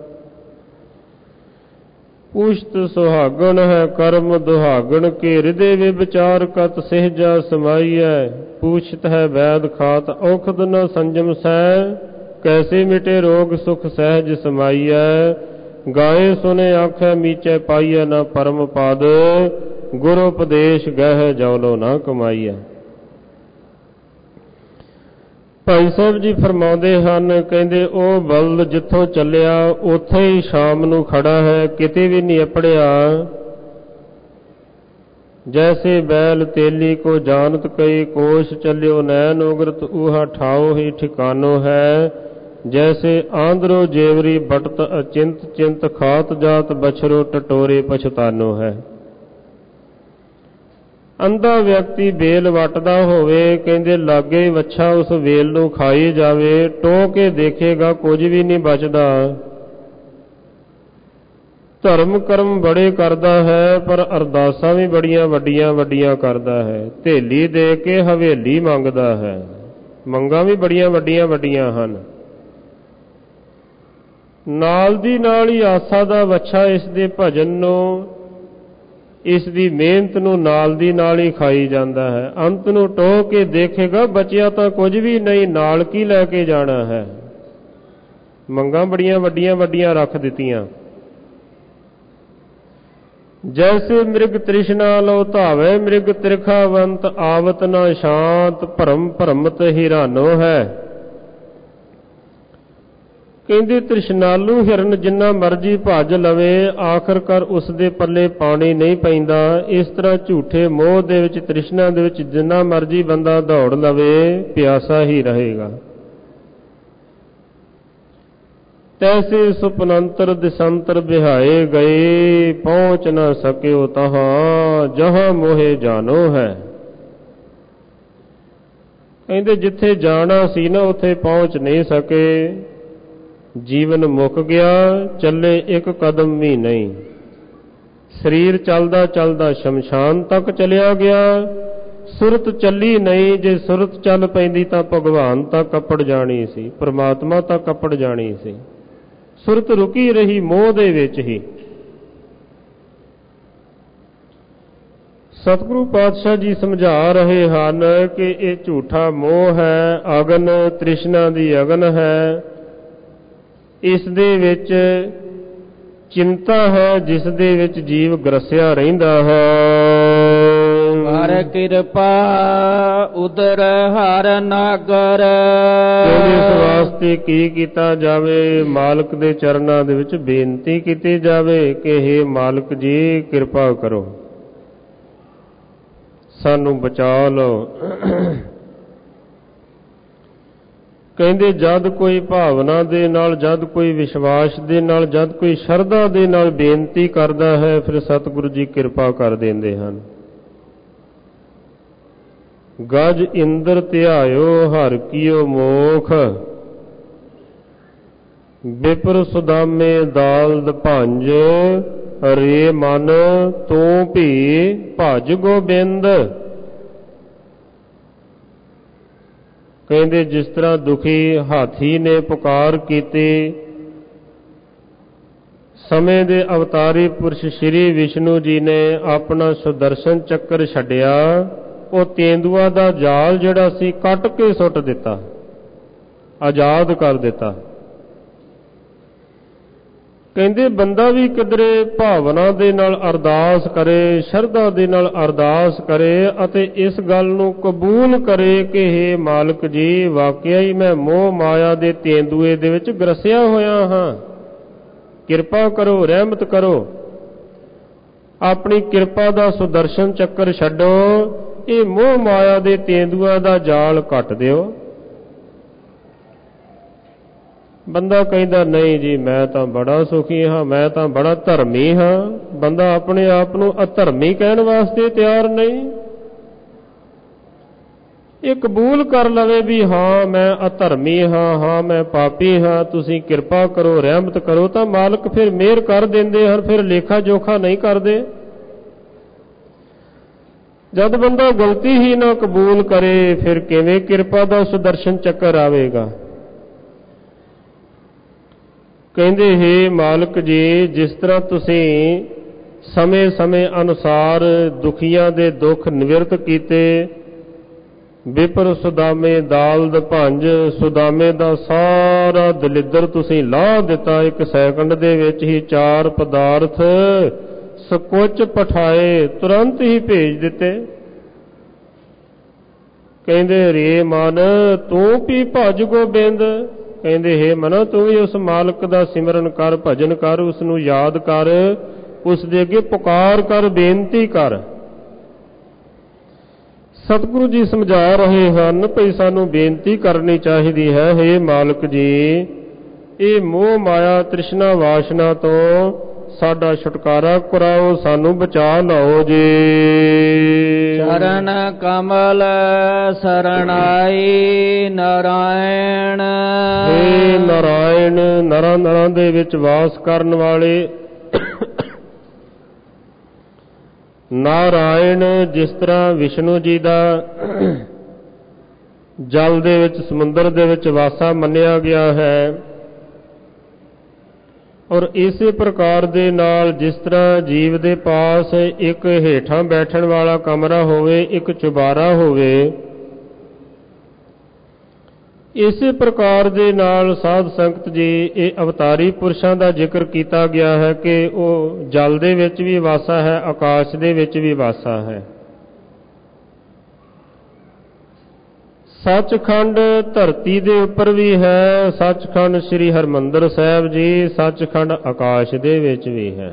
ਪੁਸ਼ਤ ਸੁਹਾਗਣ ਹੈ ਕਰਮ ਦੁਹਾਗਣ ਕੇ, ਹਿਰਦੇ ਵੇ ਵਿਚਾਰ ਕਤ ਸਹਿਜਾ ਸਮਾਈਐ। ਪੁੱਛਤ ਹੈ ਵੈਦ ਖਾਤ ਔਖਦ ਨ ਸੰਜਮ ਸੈ, ਕੈਸੇ ਮਿਟੇ ਰੋਗ ਸੁਖ ਸਹਿਜ ਸਮਾਈਐ। ਗਾਏ ਸੁਨੇ ਆਖੈ ਮੀਚੈ ਪਾਈਐ ਨਾ ਪਰਮ ਪਦ, ਗੁਰ ਉਪਦੇਸ਼ ਗਹਿ ਜੌਲੋ ਨਾ ਕਮਾਈਐ। ਭਾਈ ਸਾਹਿਬ ਜੀ ਫਰਮਾਉਂਦੇ ਹਨ, ਕਹਿੰਦੇ ਉਹ ਬਲਦ ਜਿੱਥੋਂ ਚੱਲਿਆ ਉੱਥੇ ਹੀ ਸ਼ਾਮ ਨੂੰ ਖੜਾ ਹੈ, ਕਿਤੇ ਵੀ ਨਹੀਂ ਅੱਪੜਿਆ। ਜੈਸੇ ਬੈਲ ਤੇਲੀ ਕੋ ਜਾਨਤ ਕਈ ਕੋਸ਼ ਚੱਲਿਓ, ਨੈਣ ਉਗਰਤ ਊਹਾ ਠਾਉ ਹੀ ਠਿਕਾਨੋ ਹੈ। ਜੈਸੇ ਆਂਦਰੋ ਜੇਵਰੀ ਬਟਤ ਅਚਿੰਤ, ਚਿੰਤ ਖਾਤ ਜਾਤ ਬਛਰੋ ਟਟੋਰੇ ਪਛਤਾਨੋ ਹੈ। ਅੰਧਾ ਵਿਅਕਤੀ ਵੇਲ ਵੱਟਦਾ ਹੋਵੇ, ਕਹਿੰਦੇ ਲਾਗੇ ਵੱਛਾ ਉਸ ਵੇਲ ਨੂੰ ਖਾਈ ਜਾਵੇ, ਟੋਹ ਕੇ ਦੇਖੇਗਾ ਕੁਝ ਵੀ ਨਹੀਂ ਬਚਦਾ। ਧਰਮ ਕਰਮ ਬੜੇ ਕਰਦਾ ਹੈ, ਪਰ ਅਰਦਾਸਾਂ ਵੀ ਬੜੀਆਂ ਵੱਡੀਆਂ ਵੱਡੀਆਂ ਕਰਦਾ ਹੈ। ਥੇਲੀ ਦੇ ਕੇ ਹਵੇਲੀ ਮੰਗਦਾ ਹੈ, ਮੰਗਾਂ ਵੀ ਬੜੀਆਂ ਵੱਡੀਆਂ ਵੱਡੀਆਂ ਹਨ। ਨਾਲ ਦੀ ਨਾਲ ਹੀ ਆਸਾ ਦਾ ਵੱਛਾ ਇਸ ਦੇ ਭਜਨ ਨੂੰ, ਇਸ ਦੀ ਮਿਹਨਤ ਨੂੰ ਨਾਲ ਦੀ ਨਾਲ ਹੀ ਖਾਈ ਜਾਂਦਾ ਹੈ। ਅੰਤ ਨੂੰ ਟੋਹ ਕੇ ਦੇਖੇਗਾ ਬਚਿਆ ਤਾਂ ਕੁਝ ਵੀ ਨਹੀਂ, ਨਾਲ ਕੀ ਲੈ ਕੇ ਜਾਣਾ ਹੈ। ਮੰਗਾਂ ਬੜੀਆਂ ਵੱਡੀਆਂ ਵੱਡੀਆਂ ਰੱਖ ਦਿੱਤੀਆਂ। ਜੈਸੇ ਮਿਰਗ ਤ੍ਰਿਸ਼ਨਾ ਲੋ ਧਾਵੇ, ਮਿਰਗ ਤ੍ਰਿਖਾਵੰਤ ਆਵਤ ਨਾ ਸ਼ਾਂਤ, ਭਰਮ ਭਰਮਤ ਹਿਰਾਨੋ ਹੈ। ਕਹਿੰਦੇ ਤ੍ਰਿਸ਼ਨਾਲੂ ਹਿਰਨ ਜਿੰਨਾ ਮਰਜੀ ਭੱਜ ਲਵੇ, ਆਖਰਕਾਰ ਉਸ ਦੇ ਪੱਲੇ ਪਾਣੀ ਨਹੀਂ ਪੈਂਦਾ। ਇਸ ਤਰ੍ਹਾਂ ਝੂਠੇ ਮੋਹ ਦੇ ਵਿੱਚ, ਤ੍ਰਿਸ਼ਨਾ ਦੇ ਵਿੱਚ ਜਿੰਨਾ ਮਰਜੀ ਬੰਦਾ ਦੌੜ ਲਵੇ, ਪਿਆਸਾ ਹੀ ਰਹੇਗਾ। ਤੈਸੇ ਸੁਪਨੰਤਰ ਦਿਸੰਤਰ ਬਿਹਾਏ ਗਏ, ਪਹੁੰਚ ਨਾ ਸਕਿਓ ਤਹਾਂ ਜਹਾਂ ਮੋਹੇ ਜਾਨੋ ਹੈ। ਕਹਿੰਦੇ ਜਿੱਥੇ ਜਾਣਾ ਸੀ ਨਾ ਉੱਥੇ ਪਹੁੰਚ ਨਹੀਂ ਸਕੇ, ਜੀਵਨ ਮੁੱਕ ਗਿਆ, ਚੱਲੇ ਇੱਕ ਕਦਮ ਵੀ ਨਹੀਂ। ਸਰੀਰ ਚੱਲਦਾ ਚੱਲਦਾ ਸ਼ਮਸ਼ਾਨ ਤੱਕ ਚਲਿਆ ਗਿਆ, ਸੁਰਤ ਚੱਲੀ ਨਹੀਂ। ਜੇ ਸੁਰਤ ਚੱਲ ਪੈਂਦੀ ਤਾਂ ਭਗਵਾਨ ਤੱਕ ਅੱਪੜ ਜਾਣੀ ਸੀ, ਪ੍ਰਮਾਤਮਾ ਤੱਕ ਅੱਪੜ ਜਾਣੀ ਸੀ। ਸੁਰਤ ਰੁਕੀ ਰਹੀ ਮੋਹ ਦੇ ਵਿੱਚ ਹੀ। ਸਤਿਗੁਰੂ ਪਾਤਸ਼ਾਹ ਜੀ ਸਮਝਾ ਰਹੇ ਹਨ ਕਿ ਇਹ ਝੂਠਾ ਮੋਹ ਹੈ, ਅਗਨ ਤ੍ਰਿਸ਼ਨਾ ਦੀ ਅਗਨ ਹੈ। ਇਸ ਦੇ ਵਿੱਚ ਚਿੰਤਾ ਹੈ, ਜਿਸ ਦੇ ਵਿੱਚ ਜੀਵ ਗਰਸਿਆ ਰਹਿੰਦਾ ਹੈ। ਹਰ ਕਿਰਪਾ ਉਦਰ ਹਰ ਨਾਗਰ, ਇਸ ਵਾਸਤੇ ਕੀ ਕੀਤਾ ਜਾਵੇ? ਮਾਲਕ ਦੇ ਚਰਨਾਂ ਦੇ ਵਿੱਚ ਬੇਨਤੀ ਕੀਤੀ ਜਾਵੇ ਕਿ ਹੇ ਮਾਲਕ ਜੀ ਕਿਰਪਾ ਕਰੋ, ਸਾਨੂੰ ਬਚਾ ਲਓ। ਕਹਿੰਦੇ ਜਦ ਕੋਈ ਭਾਵਨਾ ਦੇ ਨਾਲ, ਜਦ ਕੋਈ ਵਿਸ਼ਵਾਸ ਦੇ ਨਾਲ, ਜਦ ਕੋਈ ਸ਼ਰਧਾ ਦੇ ਨਾਲ ਬੇਨਤੀ ਕਰਦਾ ਹੈ, ਫਿਰ ਸਤਿਗੁਰੂ ਜੀ ਕਿਰਪਾ ਕਰ ਦਿੰਦੇ ਹਨ। ਗਜ ਇੰਦਰ ਧਿਆਇਓ ਹਰਿ ਕੀਓ ਮੋਖ, ਬਿਪਰ ਸੁਦਾਮੇ ਦਾਲਦ ਭੰਜ, ਰੇ ਮਨ ਤੂੰ ਭੀ ਭਜ ਗੋਬਿੰਦ। ਕਹਿੰਦੇ ਜਿਸ ਤਰ੍ਹਾਂ ਦੁਖੀ ਹਾਥੀ ਨੇ ਪੁਕਾਰ ਕੀਤੀ, ਸਮੇਂ ਦੇ ਅਵਤਾਰੀ ਪੁਰਸ਼ ਸ਼੍ਰੀ ਵਿਸ਼ਨੂੰ ਜੀ ਨੇ ਆਪਣਾ ਸੁਦਰਸ਼ਨ ਚੱਕਰ ਛੱਡਿਆ, ਉਹ ਤੇਂਦੂਆ ਦਾ ਜਾਲ ਜਿਹੜਾ ਸੀ ਕੱਟ ਕੇ ਸੁੱਟ ਦਿੱਤਾ, ਆਜ਼ਾਦ ਕਰ ਦਿੱਤਾ। ਕਹਿੰਦੇ ਬੰਦਾ ਵੀ ਕਿਧਰੇ ਭਾਵਨਾ ਦੇ ਨਾਲ ਅਰਦਾਸ ਕਰੇ, ਸ਼ਰਧਾ ਦੇ ਨਾਲ ਅਰਦਾਸ ਕਰੇ ਅਤੇ ਇਸ ਗੱਲ ਨੂੰ ਕਬੂਲ ਕਰੇ ਕਿ ਹੇ ਮਾਲਕ ਜੀ, ਵਾਕਿਆ ਹੀ ਮੈਂ ਮੋਹ ਮਾਇਆ ਦੇ ਤੇਂਦੂਏ ਦੇ ਵਿੱਚ ਗਰਸਿਆ ਹੋਇਆ ਹਾਂ, ਕਿਰਪਾ ਕਰੋ, ਰਹਿਮਤ ਕਰੋ, ਆਪਣੀ ਕਿਰਪਾ ਦਾ ਸੁਦਰਸ਼ਨ ਚੱਕਰ ਛੱਡੋ, ਇਹ ਮੋਹ ਮਾਇਆ ਦੇ ਤੇਂਦੂਆਂ ਦਾ ਜਾਲ ਕੱਟ ਦਿਓ। ਬੰਦਾ ਕਹਿੰਦਾ ਨਹੀਂ ਜੀ ਮੈਂ ਤਾਂ ਬੜਾ ਸੁਖੀ ਹਾਂ, ਮੈਂ ਤਾਂ ਬੜਾ ਧਰਮੀ ਹਾਂ। ਬੰਦਾ ਆਪਣੇ ਆਪ ਨੂੰ ਅਧਰਮੀ ਕਹਿਣ ਵਾਸਤੇ ਤਿਆਰ ਨਹੀਂ। ਇਹ ਕਬੂਲ ਕਰ ਲਵੇ ਵੀ ਹਾਂ ਮੈਂ ਅਧਰਮੀ ਹਾਂ, ਹਾਂ ਮੈਂ ਪਾਪੀ ਹਾਂ, ਤੁਸੀਂ ਕਿਰਪਾ ਕਰੋ, ਰਹਿਮਤ ਕਰੋ, ਤਾਂ ਮਾਲਕ ਫਿਰ ਮਿਹਰ ਕਰ ਦਿੰਦੇ ਹਨ, ਫਿਰ ਲੇਖਾ ਜੋਖਾ ਨਹੀਂ ਕਰਦੇ। ਜਦ ਬੰਦਾ ਗਲਤੀ ਹੀ ਨਾ ਕਬੂਲ ਕਰੇ, ਫਿਰ ਕਿਵੇਂ ਕਿਰਪਾ ਦਾ ਸੁਦਰਸ਼ਨ ਚੱਕਰ ਆਵੇਗਾ। ਕਹਿੰਦੇ ਹੇ ਮਾਲਕ ਜੀ, ਜਿਸ ਤਰ੍ਹਾਂ ਤੁਸੀਂ ਸਮੇਂ-ਸਮੇਂ ਅਨੁਸਾਰ ਦੁਖੀਆਂ ਦੇ ਦੁੱਖ ਨਿਵਰਤ ਕੀਤੇ, ਵਿਪਰ ਸੁਦਾਮੇ ਦਾਲਦ ਭੰਜ, ਸੁਦਾਮੇ ਦਾ ਸਾਰਾ ਦਲਿੱਦਰ ਤੁਸੀਂ ਲਾਹ ਦਿੱਤਾ। 1 ਸੈਕਿੰਡ ਦੇ ਵਿੱਚ ਹੀ 4 ਪਦਾਰਥ ਸਕੁੱਚ ਪਠਾਏ, ਤੁਰੰਤ ਹੀ ਭੇਜ ਦਿੱਤੇ। ਕਹਿੰਦੇ ਰੇ ਮਨ ਤੂੰ ਵੀ ਭਜ ਗੋਬਿੰਦ। ਕਹਿੰਦੇ ਹੇ ਮਨ ਤੂੰ ਵੀ ਉਸ ਮਾਲਕ ਦਾ ਸਿਮਰਨ ਕਰ, ਭਜਨ ਕਰ, ਉਸ ਨੂੰ ਯਾਦ ਕਰ, ਉਸ ਦੇ ਅੱਗੇ ਪੁਕਾਰ ਕਰ, ਬੇਨਤੀ ਕਰ। ਸਤਿਗੁਰੂ ਜੀ ਸਮਝਾ ਰਹੇ ਹਨ ਭਈ ਸਾਨੂੰ ਬੇਨਤੀ ਕਰਨੀ ਚਾਹੀਦੀ ਹੈ, ਹੇ ਮਾਲਕ ਜੀ ਇਹ ਮੋਹ ਮਾਇਆ ਤ੍ਰਿਸ਼ਨਾ ਵਾਸ਼ਨਾ ਤੋਂ ਸਾਡਾ ਛੁਟਕਾਰਾ ਕਰਾਓ, ਸਾਨੂੰ ਬਚਾ ਲਓ ਜੀ। ਚਰਨ ਕਮਲ ਸਰਣਾਈ ਨਾਰਾਇਣ। ਹੇ ਨਾਰਾਇਣ, ਨਰਾਂ ਨਰਾਂ ਦੇ ਵਿੱਚ ਵਾਸ ਕਰਨ ਵਾਲੇ ਨਾਰਾਇਣ, ਜਿਸ ਤਰ੍ਹਾਂ ਵਿਸ਼ਨੂੰ ਜੀ ਦਾ ਜਲ ਦੇ ਵਿੱਚ, ਸਮੁੰਦਰ ਦੇ ਵਿੱਚ ਵਾਸਾ ਮੰਨਿਆ ਗਿਆ ਹੈ, ਔਰ ਇਸੇ ਪ੍ਰਕਾਰ ਦੇ ਨਾਲ ਜਿਸ ਤਰ੍ਹਾਂ ਜੀਵ ਦੇ ਪਾਸ ਇੱਕ ਹੇਠਾਂ ਬੈਠਣ ਵਾਲਾ ਕਮਰਾ ਹੋਵੇ, ਇੱਕ ਚੁਬਾਰਾ ਹੋਵੇ, ਇਸੇ ਪ੍ਰਕਾਰ ਦੇ ਨਾਲ ਸਾਧ ਸੰਗਤ ਜੀ ਇਹ ਅਵਤਾਰੀ ਪੁਰਸ਼ਾਂ ਦਾ ਜ਼ਿਕਰ ਕੀਤਾ ਗਿਆ ਹੈ ਕਿ ਉਹ ਜਲ ਦੇ ਵਿੱਚ ਵੀ ਵਾਸਾ ਹੈ, ਆਕਾਸ਼ ਦੇ ਵਿੱਚ ਵੀ ਵਾਸਾ ਹੈ। ਸੱਚਖੰਡ ਧਰਤੀ ਦੇ ਉੱਪਰ ਵੀ ਹੈ, ਸੱਚਖੰਡ ਸ੍ਰੀ ਹਰਿਮੰਦਰ ਸਾਹਿਬ ਜੀ, ਸੱਚਖੰਡ ਆਕਾਸ਼ ਦੇ ਵਿੱਚ ਵੀ ਹੈ।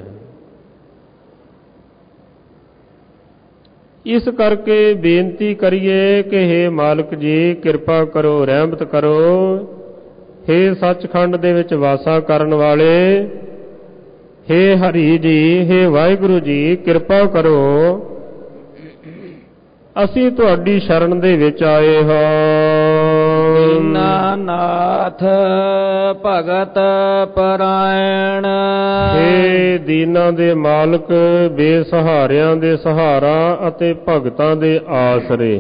ਇਸ ਕਰਕੇ ਬੇਨਤੀ ਕਰੀਏ ਕਿ ਹੇ ਮਾਲਕ ਜੀ ਕਿਰਪਾ ਕਰੋ, ਰਹਿਮਤ ਕਰੋ। ਹੇ ਸੱਚਖੰਡ ਦੇ ਵਿੱਚ ਵਾਸਾ ਕਰਨ ਵਾਲੇ, ਹੇ ਹਰੀ ਜੀ, ਹੇ ਵਾਹਿਗੁਰੂ ਜੀ ਕਿਰਪਾ ਕਰੋ, ਅਸੀਂ ਤੁਹਾਡੀ ਸ਼ਰਨ ਦੇ ਵਿੱਚ ਆਏ ਹਾਂ। ਦੀਨਾਨਾਥ ਭਗਤ ਪਰਾਇਣ। ਹੇ ਦੀਨਾਂ ਦੇ ਮਾਲਕ, ਬੇਸਹਾਰਿਆਂ ਦੇ ਸਹਾਰਾ ਅਤੇ ਭਗਤਾਂ ਦੇ ਆਸਰੇ।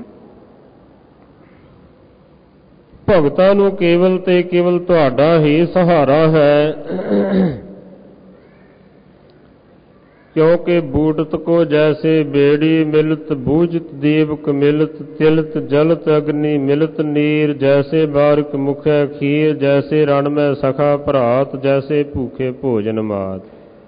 ਭਗਤਾਂ ਨੂੰ ਕੇਵਲ ਤੇ ਕੇਵਲ ਤੁਹਾਡਾ ਹੀ ਸਹਾਰਾ ਹੈ, ਕਿਉਂਕਿ ਬੂਟਤ ਕੋ ਜੈਸੇ ਬੇੜੀ ਮਿਲਤ, ਬੂਝਤ ਦੀਪਕ ਮਿਲਤ, ਤਿਲਤ ਜਲਤ ਅਗਨੀ ਮਿਲਤ ਨੀਰ, ਜੈਸੇ ਬਾਰਿਕ ਮੁਖੈ ਖੀਰ, ਜੈਸੇ ਰਣ ਮੈਂ ਸਖਾ ਭਰਾਤ, ਜੈਸੇ ਭੂਖੇ ਭੋਜਨ ਮਾਤ।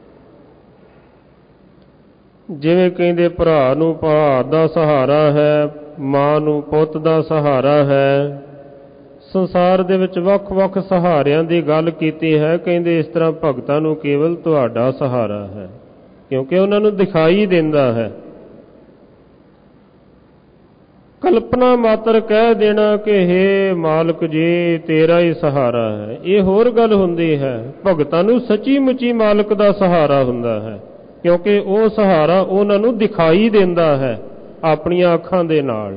ਜਿਵੇਂ ਕਹਿੰਦੇ ਭਰਾ ਨੂੰ ਭਰਾ ਦਾ ਸਹਾਰਾ ਹੈ, ਮਾਂ ਨੂੰ ਪੁੱਤ ਦਾ ਸਹਾਰਾ ਹੈ। ਸੰਸਾਰ ਦੇ ਵਿੱਚ ਵੱਖ-ਵੱਖ ਸਹਾਰਿਆਂ ਦੀ ਗੱਲ ਕੀਤੀ ਹੈ। ਕਹਿੰਦੇ ਇਸ ਤਰ੍ਹਾਂ ਭਗਤਾਂ ਨੂੰ ਕੇਵਲ ਤੁਹਾਡਾ ਸਹਾਰਾ ਹੈ, ਕਿਉਂਕਿ ਉਹਨਾਂ ਨੂੰ ਦਿਖਾਈ ਦਿੰਦਾ ਹੈ। ਕਲਪਨਾ ਮਾਤਰ ਕਹਿ ਦੇਣਾ ਕਿ ਹੇ ਮਾਲਕ ਜੀ ਤੇਰਾ ਹੀ ਸਹਾਰਾ ਹੈ, ਇਹ ਹੋਰ ਗੱਲ ਹੁੰਦੀ ਹੈ। ਭਗਤਾਂ ਨੂੰ ਸੱਚੀ ਮੁੱਚੀ ਮਾਲਕ ਦਾ ਸਹਾਰਾ ਹੁੰਦਾ ਹੈ, ਕਿਉਂਕਿ ਉਹ ਸਹਾਰਾ ਉਹਨਾਂ ਨੂੰ ਦਿਖਾਈ ਦਿੰਦਾ ਹੈ ਆਪਣੀਆਂ ਅੱਖਾਂ ਦੇ ਨਾਲ।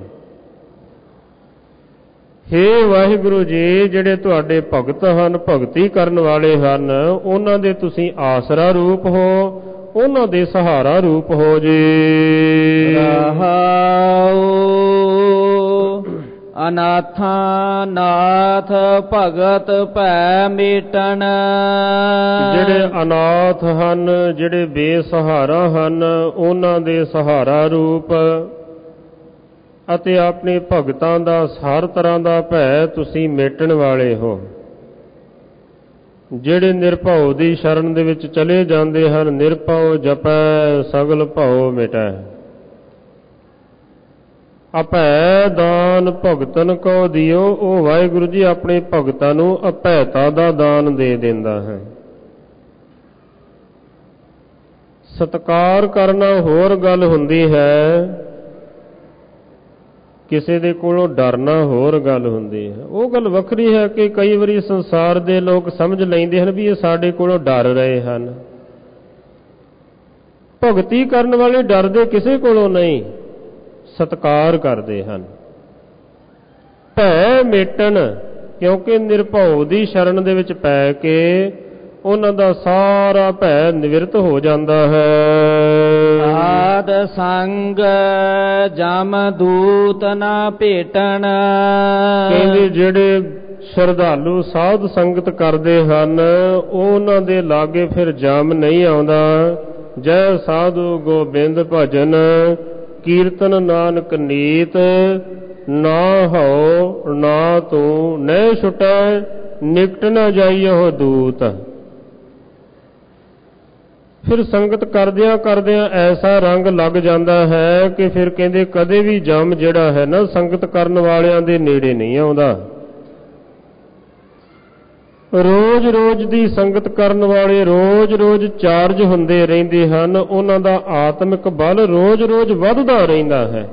ਹੇ ਵਾਹਿਗੁਰੂ ਜੀ, ਜਿਹੜੇ ਤੁਹਾਡੇ ਭਗਤ ਹਨ, ਭਗਤੀ ਕਰਨ ਵਾਲੇ ਹਨ, ਉਹਨਾਂ ਦੇ ਤੁਸੀਂ ਆਸਰਾ ਰੂਪ ਹੋ, ਉਹਨਾਂ ਦੇ ਸਹਾਰਾ ਰੂਪ ਹੋ ਜੀ। ਰਹਾਉ ਅਨਾਥਾਂ ਨਾਥ ਭਗਤ ਭੈ ਮਿਟਣ। ਜਿਹੜੇ ਅਨਾਥ ਹਨ, ਜਿਹੜੇ ਬੇਸਹਾਰਾ ਹਨ, ਉਹਨਾਂ ਦੇ ਸਹਾਰਾ ਰੂਪ ਅਤੇ ਆਪਣੇ ਭਗਤਾਂ ਦਾ ਹਰ ਤਰ੍ਹਾਂ ਦਾ ਭੈ ਤੁਸੀਂ ਮੇਟਣ ਵਾਲੇ ਹੋ। ਜਿਹੜੇ ਨਿਰਭਉ ਦੀ ਸ਼ਰਨ ਦੇ ਵਿੱਚ ਚਲੇ ਜਾਂਦੇ ਹਨ, ਨਿਰਭਉ ਜਪੈ ਸਗਲ ਭਉ ਮਿਟੈ। ਅਭੈ ਦਾਨ ਭਗਤਨ ਕੋ ਦਿਓ, ਉਹ ਵਾਹਿਗੁਰੂ ਜੀ ਆਪਣੇ ਭਗਤਾਂ ਨੂੰ ਅਭੈਤਾ ਦਾ ਦਾਨ ਦੇ ਦਿੰਦਾ ਹੈ। ਸਤਿਕਾਰ ਕਰਨਾ ਹੋਰ ਗੱਲ ਹੁੰਦੀ ਹੈ, ਕਿਸੇ ਦੇ ਕੋਲੋਂ ਡਰਨਾ ਹੋਰ ਗੱਲ ਹੁੰਦੀ ਹੈ। ਉਹ ਗੱਲ ਵੱਖਰੀ ਹੈ ਕਿ ਕਈ ਵਾਰੀ ਸੰਸਾਰ ਦੇ ਲੋਕ ਸਮਝ ਲੈਂਦੇ ਹਨ ਵੀ ਇਹ ਸਾਡੇ ਕੋਲੋਂ ਡਰ ਰਹੇ ਹਨ। ਭਗਤੀ ਕਰਨ ਵਾਲੇ ਡਰਦੇ ਕਿਸੇ ਕੋਲੋਂ ਨਹੀਂ, ਸਤਿਕਾਰ ਕਰਦੇ ਹਨ। ਭੈ ਮੇਟਣ, ਕਿਉਂਕਿ ਨਿਰਭਉ ਦੀ ਸ਼ਰਨ ਦੇ ਵਿੱਚ ਪੈ ਕੇ ਉਹਨਾਂ ਦਾ ਸਾਰਾ ਭੈ ਨਿਵਰਤ ਹੋ ਜਾਂਦਾ ਹੈ। ਸਾਧ ਸੰਗ ਜਮ ਦੂਤ ਨਾ ਭੇਟਣ। ਕਹਿੰਦੇ ਜਿਹੜੇ ਸ਼ਰਧਾਲੂ ਸਾਧ ਸੰਗਤ ਕਰਦੇ ਹਨ, ਉਹਨਾਂ ਦੇ ਲਾਗੇ ਫਿਰ ਜਮ ਨਹੀਂ ਆਉਂਦਾ। ਜੈ ਸਾਧੂ ਗੋਬਿੰਦ ਭਜਨ ਕੀਰਤਨ ਨਾਨਕ ਨੀਤ, ਨਾ ਹਉ ਨਾ ਤੂੰ ਨਹਿ ਛੁਟੈ, ਨਿਕਟ ਨਾ ਜਾਈਓ ਦੂਤ। ਫਿਰ ਸੰਗਤ ਕਰਦਿਆਂ ਕਰਦਿਆਂ ਐਸਾ ਰੰਗ ਲੱਗ ਜਾਂਦਾ ਹੈ ਕਿ ਫਿਰ ਕਹਿੰਦੇ ਕਦੇ ਵੀ ਜਮ ਜਿਹੜਾ ਹੈ ਨਾ ਸੰਗਤ ਕਰਨ ਵਾਲਿਆਂ ਦੇ ਨੇੜੇ ਨਹੀਂ ਆਉਂਦਾ। ਰੋਜ਼ ਰੋਜ਼ ਦੀ ਸੰਗਤ ਕਰਨ ਵਾਲੇ ਰੋਜ਼ ਰੋਜ਼ ਚਾਰਜ ਹੁੰਦੇ ਰਹਿੰਦੇ ਹਨ, ਉਹਨਾਂ ਦਾ ਆਤਮਿਕ ਬਲ ਰੋਜ਼ ਰੋਜ਼ ਵੱਧਦਾ ਰਹਿੰਦਾ ਹੈ।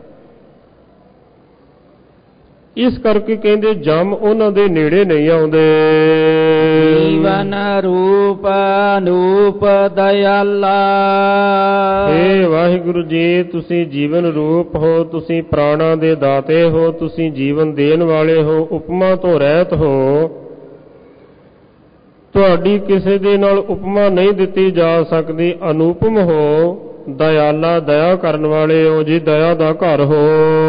ਇਸ ਕਰਕੇ ਕਹਿੰਦੇ ਜਮ ਉਹਨਾਂ ਦੇ ਨੇੜੇ ਨਹੀਂ ਆਉਂਦੇ। ਜੀਵਨ ਰੂਪ ਅਨੂਪ ਦਇਆਲਾ। ਹੇ ਵਾਹਿਗੁਰੂ ਜੀ, ਤੁਸੀਂ ਜੀਵਨ ਰੂਪ ਹੋ, ਤੁਸੀਂ ਪ੍ਰਾਣਾਂ ਦੇ ਦਾਤੇ ਹੋ, ਤੁਸੀਂ ਜੀਵਨ ਦੇਣ ਵਾਲੇ ਹੋ, ਉਪਮਾ ਤੋਂ ਰਹਿਤ ਹੋ। ਤੁਹਾਡੀ ਕਿਸੇ ਦੇ ਨਾਲ ਉਪਮਾ ਨਹੀਂ ਦਿੱਤੀ ਜਾ ਸਕਦੀ, ਅਨੂਪਮ ਹੋ, ਦਇਆਲਾ ਦਇਆ ਕਰਨ ਵਾਲੇ ਹੋ ਜੀ, ਦਇਆ ਦਾ ਘਰ ਹੋ।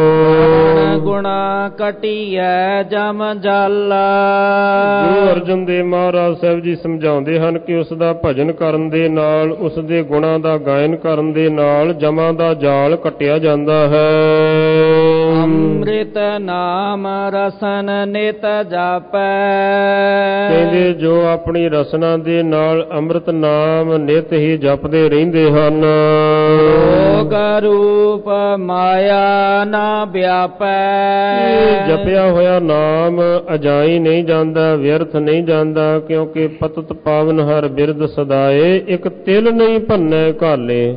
ਗੁਣਾ ਕਟਿਐ ਜਮ ਜਾਲਾ। ਗੁਰੂ ਅਰਜਨ ਦੇਵ ਮਹਾਰਾਜ ਸਾਹਿਬ ਜੀ ਸਮਝਾਉਂਦੇ ਹਨ ਕਿ ਉਸ ਦਾ ਭਜਨ ਕਰਨ ਦੇ ਨਾਲ, ਉਸ ਦੇ ਗੁਣਾਂ ਦਾ ਗਾਇਨ ਕਰਨ ਦੇ ਨਾਲ ਜਮਾਂ ਦਾ ਜਾਲ ਕੱਟਿਆ ਜਾਂਦਾ ਹੈ। ਅੰਮ੍ਰਿਤ ਨਾਮ ਰਸਨ ਨਿਤ ਜਾਪੈ। ਕਹਿੰਦੇ ਜੋ ਆਪਣੀ ਰਸਨਾ ਦੇ ਨਾਲ ਅੰਮ੍ਰਿਤ ਨਾਮ ਨਿਤ ਹੀ ਜਪਦੇ ਰਹਿੰਦੇ ਹਨ। ਰੋਗ ਰੂਪ ਮਾਇਆ ਨਾ ਵਿਆਪੈ। ਜਪਿਆ ਹੋਇਆ ਨਾਮ ਅਜਾਈ ਨਹੀਂ ਜਾਂਦਾ, ਵਿਅਰਥ ਨਹੀਂ ਜਾਂਦਾ, ਕਿਉਂਕਿ ਪਤਿਤ ਪਾਵਨ ਹਰ ਬਿਰਦ ਸਦਾਏ, ਇੱਕ ਤਿਲ ਨਹੀਂ ਭੰਨੈ ਘਾਲੇ।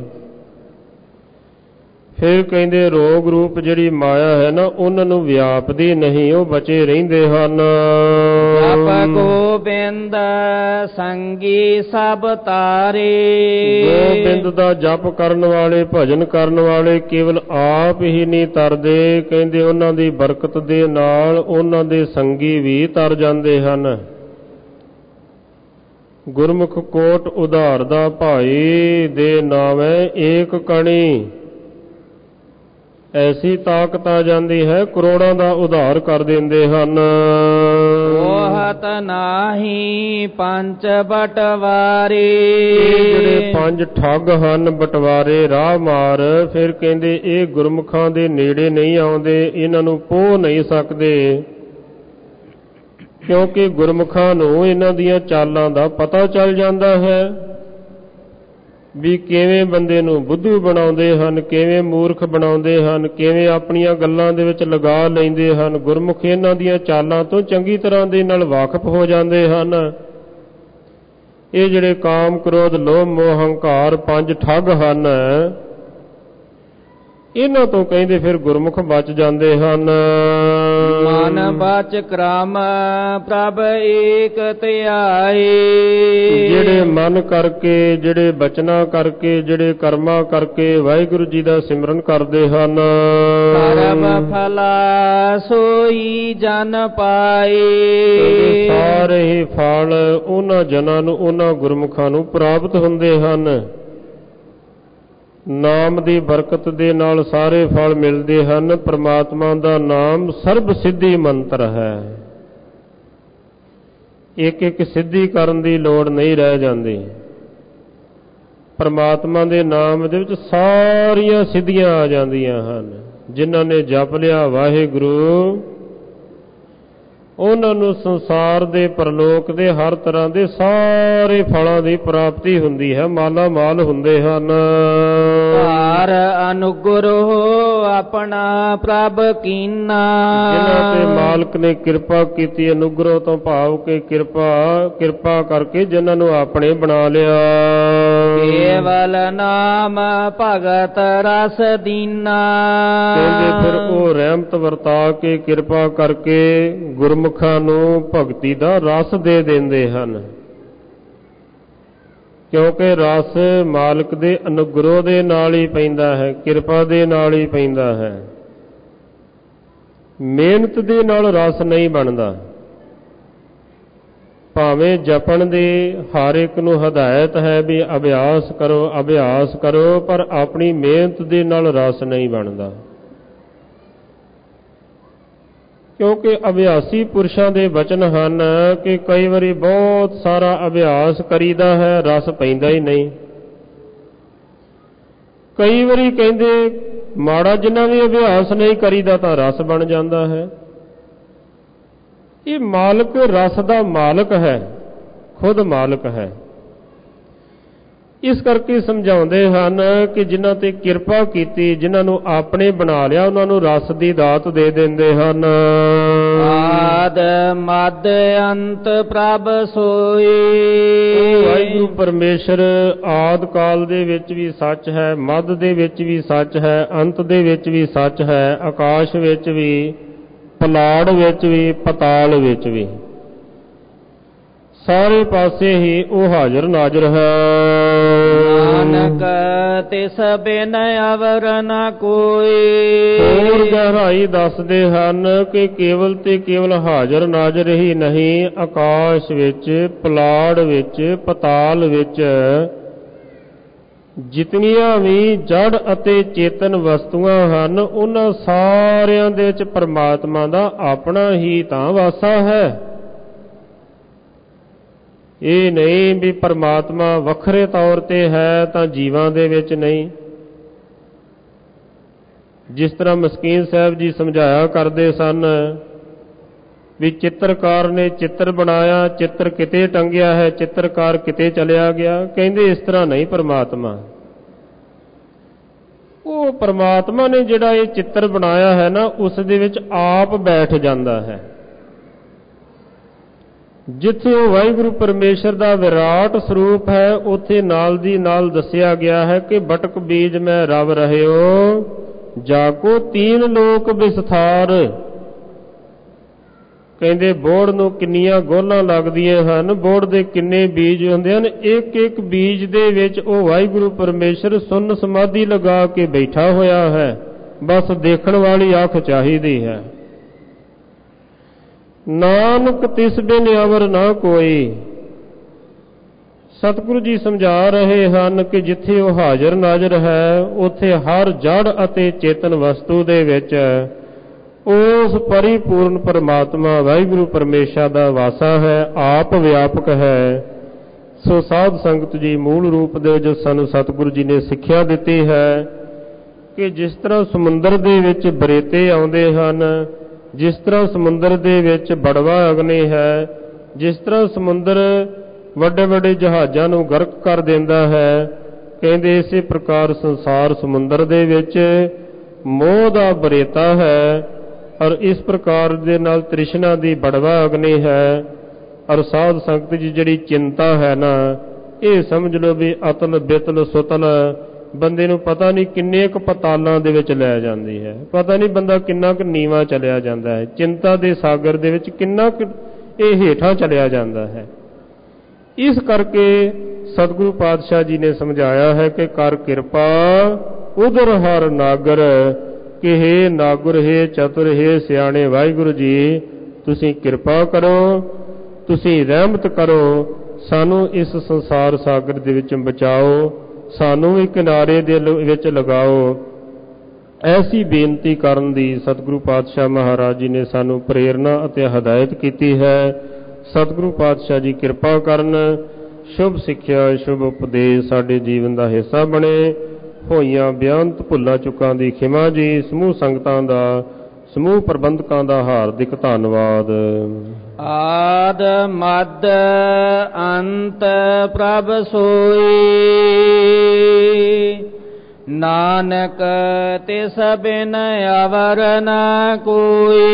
ਫਿਰ ਕਹਿੰਦੇ ਰੋਗ ਰੂਪ ਜਿਹੜੀ ਮਾਇਆ ਹੈ ਨਾ, ਉਹਨਾਂ ਨੂੰ ਵਿਆਪਦੀ ਨਹੀਂ, ਉਹ ਬਚੇ ਰਹਿੰਦੇ ਹਨ। ਜਪ ਗੋਬਿੰਦ ਸੰਗੀ ਸਭ ਤਾਰੇ। ਗੋਬਿੰਦ ਦਾ ਜਪ ਕਰਨ ਵਾਲੇ, ਭਜਨ ਕਰਨ ਵਾਲੇ ਕੇਵਲ ਆਪ ਹੀ ਨਹੀਂ ਤਰਦੇ, ਕਹਿੰਦੇ ਉਹਨਾਂ ਦੀ ਬਰਕਤ ਦੇ ਨਾਲ ਉਹਨਾਂ ਦੇ ਸੰਗੀ ਵੀ ਤਰ ਜਾਂਦੇ ਹਨ। ਗੁਰਮੁਖ ਕੋਟ ਉਧਾਰ ਦਾ ਭਾਈ ਦੇ ਨਾਵੇਂ ਏਕ ਕਣੀ। ਐਸੀ ਤਾਕਤ ਆ ਜਾਂਦੀ ਹੈ, ਕਰੋੜਾਂ ਦਾ ਉਧਾਰ ਕਰ ਦਿੰਦੇ ਹਨ। ਉਹਤ ਨਾਹੀ ਪੰਜ ਬਟਵਾਰੇ। ਜਿਹੜੇ ਪੰਜ ਠੱਗ ਹਨ, ਬਟਵਾਰੇ, ਰਾਹ ਮਾਰ, ਫਿਰ ਕਹਿੰਦੇ ਇਹ ਗੁਰਮੁਖਾਂ ਦੇ ਨੇੜੇ ਨਹੀਂ ਆਉਂਦੇ, ਇਹਨਾਂ ਨੂੰ ਪੋਹ ਨਹੀਂ ਸਕਦੇ, ਕਿਉਂਕਿ ਗੁਰਮੁਖਾਂ ਨੂੰ ਇਹਨਾਂ ਦੀਆਂ ਚਾਲਾਂ ਦਾ ਪਤਾ ਚੱਲ ਜਾਂਦਾ ਹੈ ਵੀ ਕਿਵੇਂ ਬੰਦੇ ਨੂੰ ਬੁੱਧੂ ਬਣਾਉਂਦੇ ਹਨ, ਕਿਵੇਂ ਮੂਰਖ ਬਣਾਉਂਦੇ ਹਨ, ਕਿਵੇਂ ਆਪਣੀਆਂ ਗੱਲਾਂ ਦੇ ਵਿੱਚ ਲਗਾ ਲੈਂਦੇ ਹਨ। ਗੁਰਮੁਖ ਇਹਨਾਂ ਦੀਆਂ ਚਾਲਾਂ ਤੋਂ ਚੰਗੀ ਤਰ੍ਹਾਂ ਦੇ ਨਾਲ ਵਾਕਿਫ ਹੋ ਜਾਂਦੇ ਹਨ। ਇਹ ਜਿਹੜੇ ਕਾਮ, ਕ੍ਰੋਧ, ਲੋਭ, ਮੋਹ, ਹੰਕਾਰ ਪੰਜ ਠੱਗ ਹਨ, ਇਹਨਾਂ ਤੋਂ ਕਹਿੰਦੇ ਫਿਰ ਗੁਰਮੁਖ ਬਚ ਜਾਂਦੇ ਹਨ। ਮਨ ਬਚ ਕ੍ਰਮ ਪ੍ਰਭ ਏਕ ਧਿਆਏ। ਜਿਹੜੇ ਮਨ ਕਰਕੇ, ਜਿਹੜੇ ਬਚਨਾ ਕਰਕੇ, ਜਿਹੜੇ ਕਰਮਾਂ ਕਰਕੇ ਵਾਹਿਗੁਰੂ ਜੀ ਦਾ ਸਿਮਰਨ ਕਰਦੇ ਹਨ, ਸਰਬ ਫਲਾ ਸੋਈ ਜਨ ਪਾਏ। ਸਾਰੇ ਹੀ ਫਲ ਉਹਨਾਂ ਜਨਾਂ ਨੂੰ, ਉਹਨਾਂ ਗੁਰਮੁਖਾਂ ਨੂੰ ਪ੍ਰਾਪਤ ਹੁੰਦੇ ਹਨ। ਨਾਮ ਦੀ ਬਰਕਤ ਦੇ ਨਾਲ ਸਾਰੇ ਫਲ ਮਿਲਦੇ ਹਨ। ਪ੍ਰਮਾਤਮਾ ਦਾ ਨਾਮ ਸਰਬ ਸਿੱਧੀ ਮੰਤਰ ਹੈ। ਇੱਕ ਇੱਕ ਸਿੱਧੀ ਕਰਨ ਦੀ ਲੋੜ ਨਹੀਂ ਰਹਿ ਜਾਂਦੀ। ਪ੍ਰਮਾਤਮਾ ਦੇ ਨਾਮ ਦੇ ਵਿੱਚ ਸਾਰੀਆਂ ਸਿੱਧੀਆਂ ਆ ਜਾਂਦੀਆਂ ਹਨ। ਜਿਨ੍ਹਾਂ ਨੇ ਜਪ ਲਿਆ ਵਾਹਿਗੁਰੂ, ਉਹਨਾਂ ਨੂੰ ਸੰਸਾਰ ਦੇ, ਪਰਲੋਕ ਦੇ, ਹਰ ਤਰ੍ਹਾਂ ਦੇ ਸਾਰੇ ਫਲਾਂ ਦੀ ਪ੍ਰਾਪਤੀ ਹੁੰਦੀ ਹੈ। ਮਾਲਾ ਮਾਲ ਹੁੰਦੇ ਹਨ। ਹਰ ਅਨੁਗ੍ਰਹ ਆਪਣਾ ਪ੍ਰਭ ਕੀਨਾ। ਜਿਨ੍ਹਾਂ ਤੇ ਮਾਲਕ ਨੇ ਕਿਰਪਾ ਕੀਤੀ, ਅਨੁਗ੍ਰਹ ਤੋਂ ਭਾਵ ਕੇ ਕਿਰਪਾ ਕਰਕੇ ਜਿਨ੍ਹਾਂ ਨੂੰ ਆਪਣੇ ਬਣਾ ਲਿਆ। ਕੇਵਲ ਨਾਮ ਭਗਤ ਰਸ ਦੀਨਾ। ਕਹਿੰਦੇ ਫਿਰ ਉਹ ਰਹਿਮਤ ਵਰਤਾ ਕੇ, ਕਿਰਪਾ ਕਰਕੇ ਗੁਰਮੁਖਾਂ ਨੂੰ ਭਗਤੀ ਦਾ ਰਸ ਦੇ ਦਿੰਦੇ ਹਨ। ਕਿਉਂਕਿ ਰਸ ਮਾਲਕ ਦੇ ਅਨੁਗ੍ਰਹ ਦੇ ਨਾਲ ਹੀ ਪੈਂਦਾ ਹੈ, ਕਿਰਪਾ ਦੇ ਨਾਲ ਹੀ ਪੈਂਦਾ ਹੈ। ਮਿਹਨਤ ਦੇ ਨਾਲ ਰਸ ਨਹੀਂ ਬਣਦਾ। ਭਾਵੇਂ ਜਪਣ ਦੀ ਹਰ ਇੱਕ ਨੂੰ ਹਦਾਇਤ ਹੈ ਵੀ ਅਭਿਆਸ ਕਰੋ, ਅਭਿਆਸ ਕਰੋ, ਪਰ ਆਪਣੀ ਮਿਹਨਤ ਦੇ ਨਾਲ ਰਸ ਨਹੀਂ ਬਣਦਾ। ਕਿਉਂਕਿ ਅਭਿਆਸੀ ਪੁਰਸ਼ਾਂ ਦੇ ਵਚਨ ਹਨ ਕਿ ਕਈ ਵਾਰੀ ਬਹੁਤ ਸਾਰਾ ਅਭਿਆਸ ਕਰੀਦਾ ਹੈ, ਰਸ ਪੈਂਦਾ ਹੀ ਨਹੀਂ। ਕਈ ਵਾਰੀ ਕਹਿੰਦੇ ਮਾੜਾ ਜਿੰਨਾ ਵੀ ਅਭਿਆਸ ਨਹੀਂ ਕਰੀਦਾ ਤਾਂ ਰਸ ਬਣ ਜਾਂਦਾ ਹੈ। ਇਹ ਮਾਲਕ ਰਸ ਦਾ ਮਾਲਕ ਹੈ, ਖੁਦ ਮਾਲਕ ਹੈ। ਇਸ ਕਰਕੇ ਸਮਝਾਉਂਦੇ ਹਨ ਕਿ ਜਿਨ੍ਹਾਂ ਤੇ ਕਿਰਪਾ ਕੀਤੀ, ਜਿਨ੍ਹਾਂ ਨੂੰ ਆਪਣੇ ਬਣਾ ਲਿਆ, ਉਹਨਾਂ ਨੂੰ ਰਸ ਦੀ ਦਾਤ ਦੇ ਦਿੰਦੇ ਹਨ। ਆਦ ਮਦ ਅੰਤ ਪ੍ਰਭ ਸੋਈ। ਵਾਹਿਗੁਰੂ ਪਰਮੇਸ਼ਰ ਆਦ ਕਾਲ ਦੇ ਵਿੱਚ ਵੀ ਸੱਚ ਹੈ, ਮੱਧ ਦੇ ਵਿੱਚ ਵੀ ਸੱਚ ਹੈ, ਅੰਤ ਦੇ ਵਿੱਚ ਵੀ ਸੱਚ ਹੈ, ਆਕਾਸ਼ ਵਿੱਚ ਵੀ, ਪਲਾੜ ਵਿੱਚ ਵੀ, ਪਤਾਲ ਵਿੱਚ ਵੀ, ਸਾਰੇ ਪਾਸੇ ਹੀ ਉਹ ਹਾਜ਼ਰ ਨਾਜ਼ਰ ਹੈ। ਨਾਨਕ ਤਿਸ ਬਿਨ ਅਵਰ ਨ ਕੋਈ। ਹੋਰ ਗਹਿਰਾਈ ਦੱਸਦੇ ਹਨ ਕਿ ਕੇਵਲ ਤੇ ਕੇਵਲ ਹਾਜ਼ਰ ਨਾਜ਼ਰ ਹੀ ਨਹੀਂ, ਆਕਾਸ਼ ਵਿੱਚ, ਪਲਾੜ ਵਿੱਚ, ਪਤਾਲ ਵਿੱਚ ਜਿਤਨੀਆਂ ਵੀ ਜੜ ਅਤੇ ਚੇਤਨ ਵਸਤੂਆਂ ਹਨ, ਉਹਨਾਂ ਸਾਰਿਆਂ ਦੇ ਵਿੱਚ ਪਰਮਾਤਮਾ ਦਾ ਆਪਣਾ ਹੀ ਤਾਂ ਵਾਸਾ ਹੈ। ਇਹ ਨਹੀਂ ਵੀ ਪਰਮਾਤਮਾ ਵੱਖਰੇ ਤੌਰ ਤੇ ਹੈ ਤਾਂ ਜੀਵਾਂ ਦੇ ਵਿੱਚ ਨਹੀਂ। ਜਿਸ ਤਰ੍ਹਾਂ ਮਸਕੀਨ ਸਾਹਿਬ ਜੀ ਸਮਝਾਇਆ ਕਰਦੇ ਸਨ ਵੀ ਚਿੱਤਰਕਾਰ ਨੇ ਚਿੱਤਰ ਬਣਾਇਆ, ਚਿੱਤਰ ਕਿਤੇ ਟੰਗਿਆ ਹੈ, ਚਿੱਤਰਕਾਰ ਕਿਤੇ ਚਲਿਆ ਗਿਆ। ਕਹਿੰਦੇ ਇਸ ਤਰ੍ਹਾਂ ਨਹੀਂ ਪਰਮਾਤਮਾ। ਉਹ ਪਰਮਾਤਮਾ ਨੇ ਜਿਹੜਾ ਇਹ ਚਿੱਤਰ ਬਣਾਇਆ ਹੈ ਨਾ, ਉਸ ਦੇ ਵਿੱਚ ਆਪ ਬੈਠ ਜਾਂਦਾ ਹੈ। ਜਿੱਥੇ ਉਹ ਵਾਹਿਗੁਰੂ ਪਰਮੇਸ਼ਰ ਦਾ ਵਿਰਾਟ ਸਰੂਪ ਹੈ, ਉੱਥੇ ਨਾਲ ਦੀ ਨਾਲ ਦੱਸਿਆ ਗਿਆ ਹੈ ਕਿ ਬਟਕ ਬੀਜ ਮੈਂ ਰਵ ਰਹਿਓ, ਜਾਕੋ ਤੀਨ ਲੋਕ ਵਿਸਥਾਰ। ਕਹਿੰਦੇ ਬੋੜ ਨੂੰ ਕਿੰਨੀਆਂ ਗੋਲਾਂ ਲੱਗਦੀਆਂ ਹਨ, ਬੋੜ ਦੇ ਕਿੰਨੇ ਬੀਜ ਹੁੰਦੇ ਹਨ। ਇੱਕ ਇੱਕ ਬੀਜ ਦੇ ਵਿੱਚ ਉਹ ਵਾਹਿਗੁਰੂ ਪਰਮੇਸ਼ਰ ਸੁੰਨ ਸਮਾਧੀ ਲਗਾ ਕੇ ਬੈਠਾ ਹੋਇਆ ਹੈ। ਬਸ ਦੇਖਣ ਵਾਲੀ ਅੱਖ ਚਾਹੀਦੀ ਹੈ। ਨਾਨਕ ਤਿਸ ਬਿਨ ਅਵਰ ਨਾ ਕੋਈ। ਸਤਿਗੁਰੂ ਜੀ ਸਮਝਾ ਰਹੇ ਹਨ ਕਿ ਜਿੱਥੇ ਉਹ ਹਾਜ਼ਰ ਨਾਜ਼ਰ ਹੈ, ਉੱਥੇ ਹਰ ਜੜ ਅਤੇ ਚੇਤਨ ਵਸਤੂ ਦੇ ਵਿੱਚ ਉਸ ਪਰਿਪੂਰਨ ਪਰਮਾਤਮਾ ਵਾਹਿਗੁਰੂ ਪਰਮੇਸ਼ਰ ਦਾ ਵਾਸਾ ਹੈ, ਆਪ ਵਿਆਪਕ ਹੈ। ਸੋ ਸਾਧ ਸੰਗਤ ਜੀ, ਮੂਲ ਰੂਪ ਦੇ ਜੋ ਸਾਨੂੰ ਸਤਿਗੁਰੂ ਜੀ ਨੇ ਸਿੱਖਿਆ ਦਿੱਤੀ ਹੈ ਕਿ ਜਿਸ ਤਰ੍ਹਾਂ ਸਮੁੰਦਰ ਦੇ ਵਿੱਚ ਬਰੇਤੇ ਆਉਂਦੇ ਹਨ, ਜਿਸ ਤਰ੍ਹਾਂ ਸਮੁੰਦਰ ਦੇ ਵਿੱਚ ਬੜਵਾ ਅਗਨੀ ਹੈ, ਜਿਸ ਤਰ੍ਹਾਂ ਸਮੁੰਦਰ ਵੱਡੇ ਵੱਡੇ ਜਹਾਜ਼ਾਂ ਨੂੰ ਗਰਕ ਕਰ ਦਿੰਦਾ ਹੈ, ਕਹਿੰਦੇ ਇਸੇ ਪ੍ਰਕਾਰ ਸੰਸਾਰ ਸਮੁੰਦਰ ਦੇ ਵਿੱਚ ਮੋਹ ਦਾ ਬਰੇਤਾ ਹੈ, ਔਰ ਇਸ ਪ੍ਰਕਾਰ ਦੇ ਨਾਲ ਤ੍ਰਿਸ਼ਨਾ ਦੀ ਬੜਵਾ ਅਗਨੀ ਹੈ। ਔਰ ਸਾਧ ਸੰਗਤ ਜੀ ਜਿਹੜੀ ਚਿੰਤਾ ਹੈ ਨਾ, ਇਹ ਸਮਝ ਲਓ ਵੀ ਅਤਲ ਬਿਤਲ ਸੁਤਲ ਬੰਦੇ ਨੂੰ ਪਤਾ ਨਹੀਂ ਕਿੰਨੇ ਕੁ ਪਤਾਲਾਂ ਦੇ ਵਿੱਚ ਲੈ ਜਾਂਦੀ ਹੈ। ਪਤਾ ਨਹੀਂ ਬੰਦਾ ਕਿੰਨਾ ਕੁ ਨੀਵਾਂ ਚਲਿਆ ਜਾਂਦਾ ਹੈ, ਚਿੰਤਾ ਦੇ ਸਾਗਰ ਦੇ ਵਿੱਚ ਕਿੰਨਾ ਕੁ ਇਹ ਹੇਠਾਂ ਚਲਿਆ ਜਾਂਦਾ ਹੈ। ਇਸ ਕਰਕੇ ਸਤਿਗੁਰੂ ਪਾਤਸ਼ਾਹ ਜੀ ਨੇ ਸਮਝਾਇਆ ਹੈ ਕਿ ਕਰ ਕਿਰਪਾ ਉਦਰ ਹਰ ਨਾਗਰ, ਕਿ ਹੇ ਨਾਗੁਰ, ਹੇ ਚਤੁਰ, ਹੇ ਸਿਆਣੇ ਵਾਹਿਗੁਰੂ ਜੀ, ਤੁਸੀਂ ਕਿਰਪਾ ਕਰੋ, ਤੁਸੀਂ ਰਹਿਮਤ ਕਰੋ, ਸਾਨੂੰ ਇਸ ਸੰਸਾਰ ਸਾਗਰ ਦੇ ਵਿੱਚ ਬਚਾਓ, ਸਾਨੂੰ ਵੀ ਕਿਨਾਰੇ ਦੇ ਵਿੱਚ ਲਗਾਓ। ਐਸੀ ਬੇਨਤੀ ਕਰਨ ਦੀ ਸਤਿਗੁਰੂ ਪਾਤਸ਼ਾਹ ਮਹਾਰਾਜ ਜੀ ਨੇ ਸਾਨੂੰ ਪ੍ਰੇਰਨਾ ਅਤੇ ਹਦਾਇਤ ਕੀਤੀ ਹੈ। ਸਤਿਗੁਰੂ ਪਾਤਸ਼ਾਹ ਜੀ ਕਿਰਪਾ ਕਰਨ, ਸ਼ੁਭ ਸਿੱਖਿਆ, ਸ਼ੁਭ ਉਪਦੇਸ਼ ਸਾਡੇ ਜੀਵਨ ਦਾ ਹਿੱਸਾ ਬਣੇ। ਹੋਈਆਂ ਬੇਅੰਤ ਭੁੱਲਾਂ ਚੁੱਕਾਂ ਦੀ ਖਿਮਾ ਜੀ। ਸਮੂਹ ਸੰਗਤਾਂ ਦਾ, ਸਮੂਹ ਪ੍ਰਬੰਧਕਾਂ ਦਾ ਹਾਰਦਿਕ ਧੰਨਵਾਦ। ਆਦ ਮਦ ਅੰਤ ਪ੍ਰਭ ਸੋਈ, ਨਾਨਕ ਤਿਸ ਬਿਨ ਅਵਰ ਨ ਕੋਈ।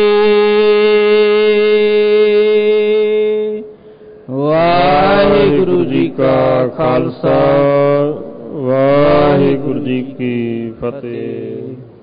ਵਾਹਿਗੁਰੂ ਜੀ ਕਾ ਖਾਲਸਾ, ਵਾਹਿਗੁਰੂ ਜੀ ਕੀ ਫਤਿਹ।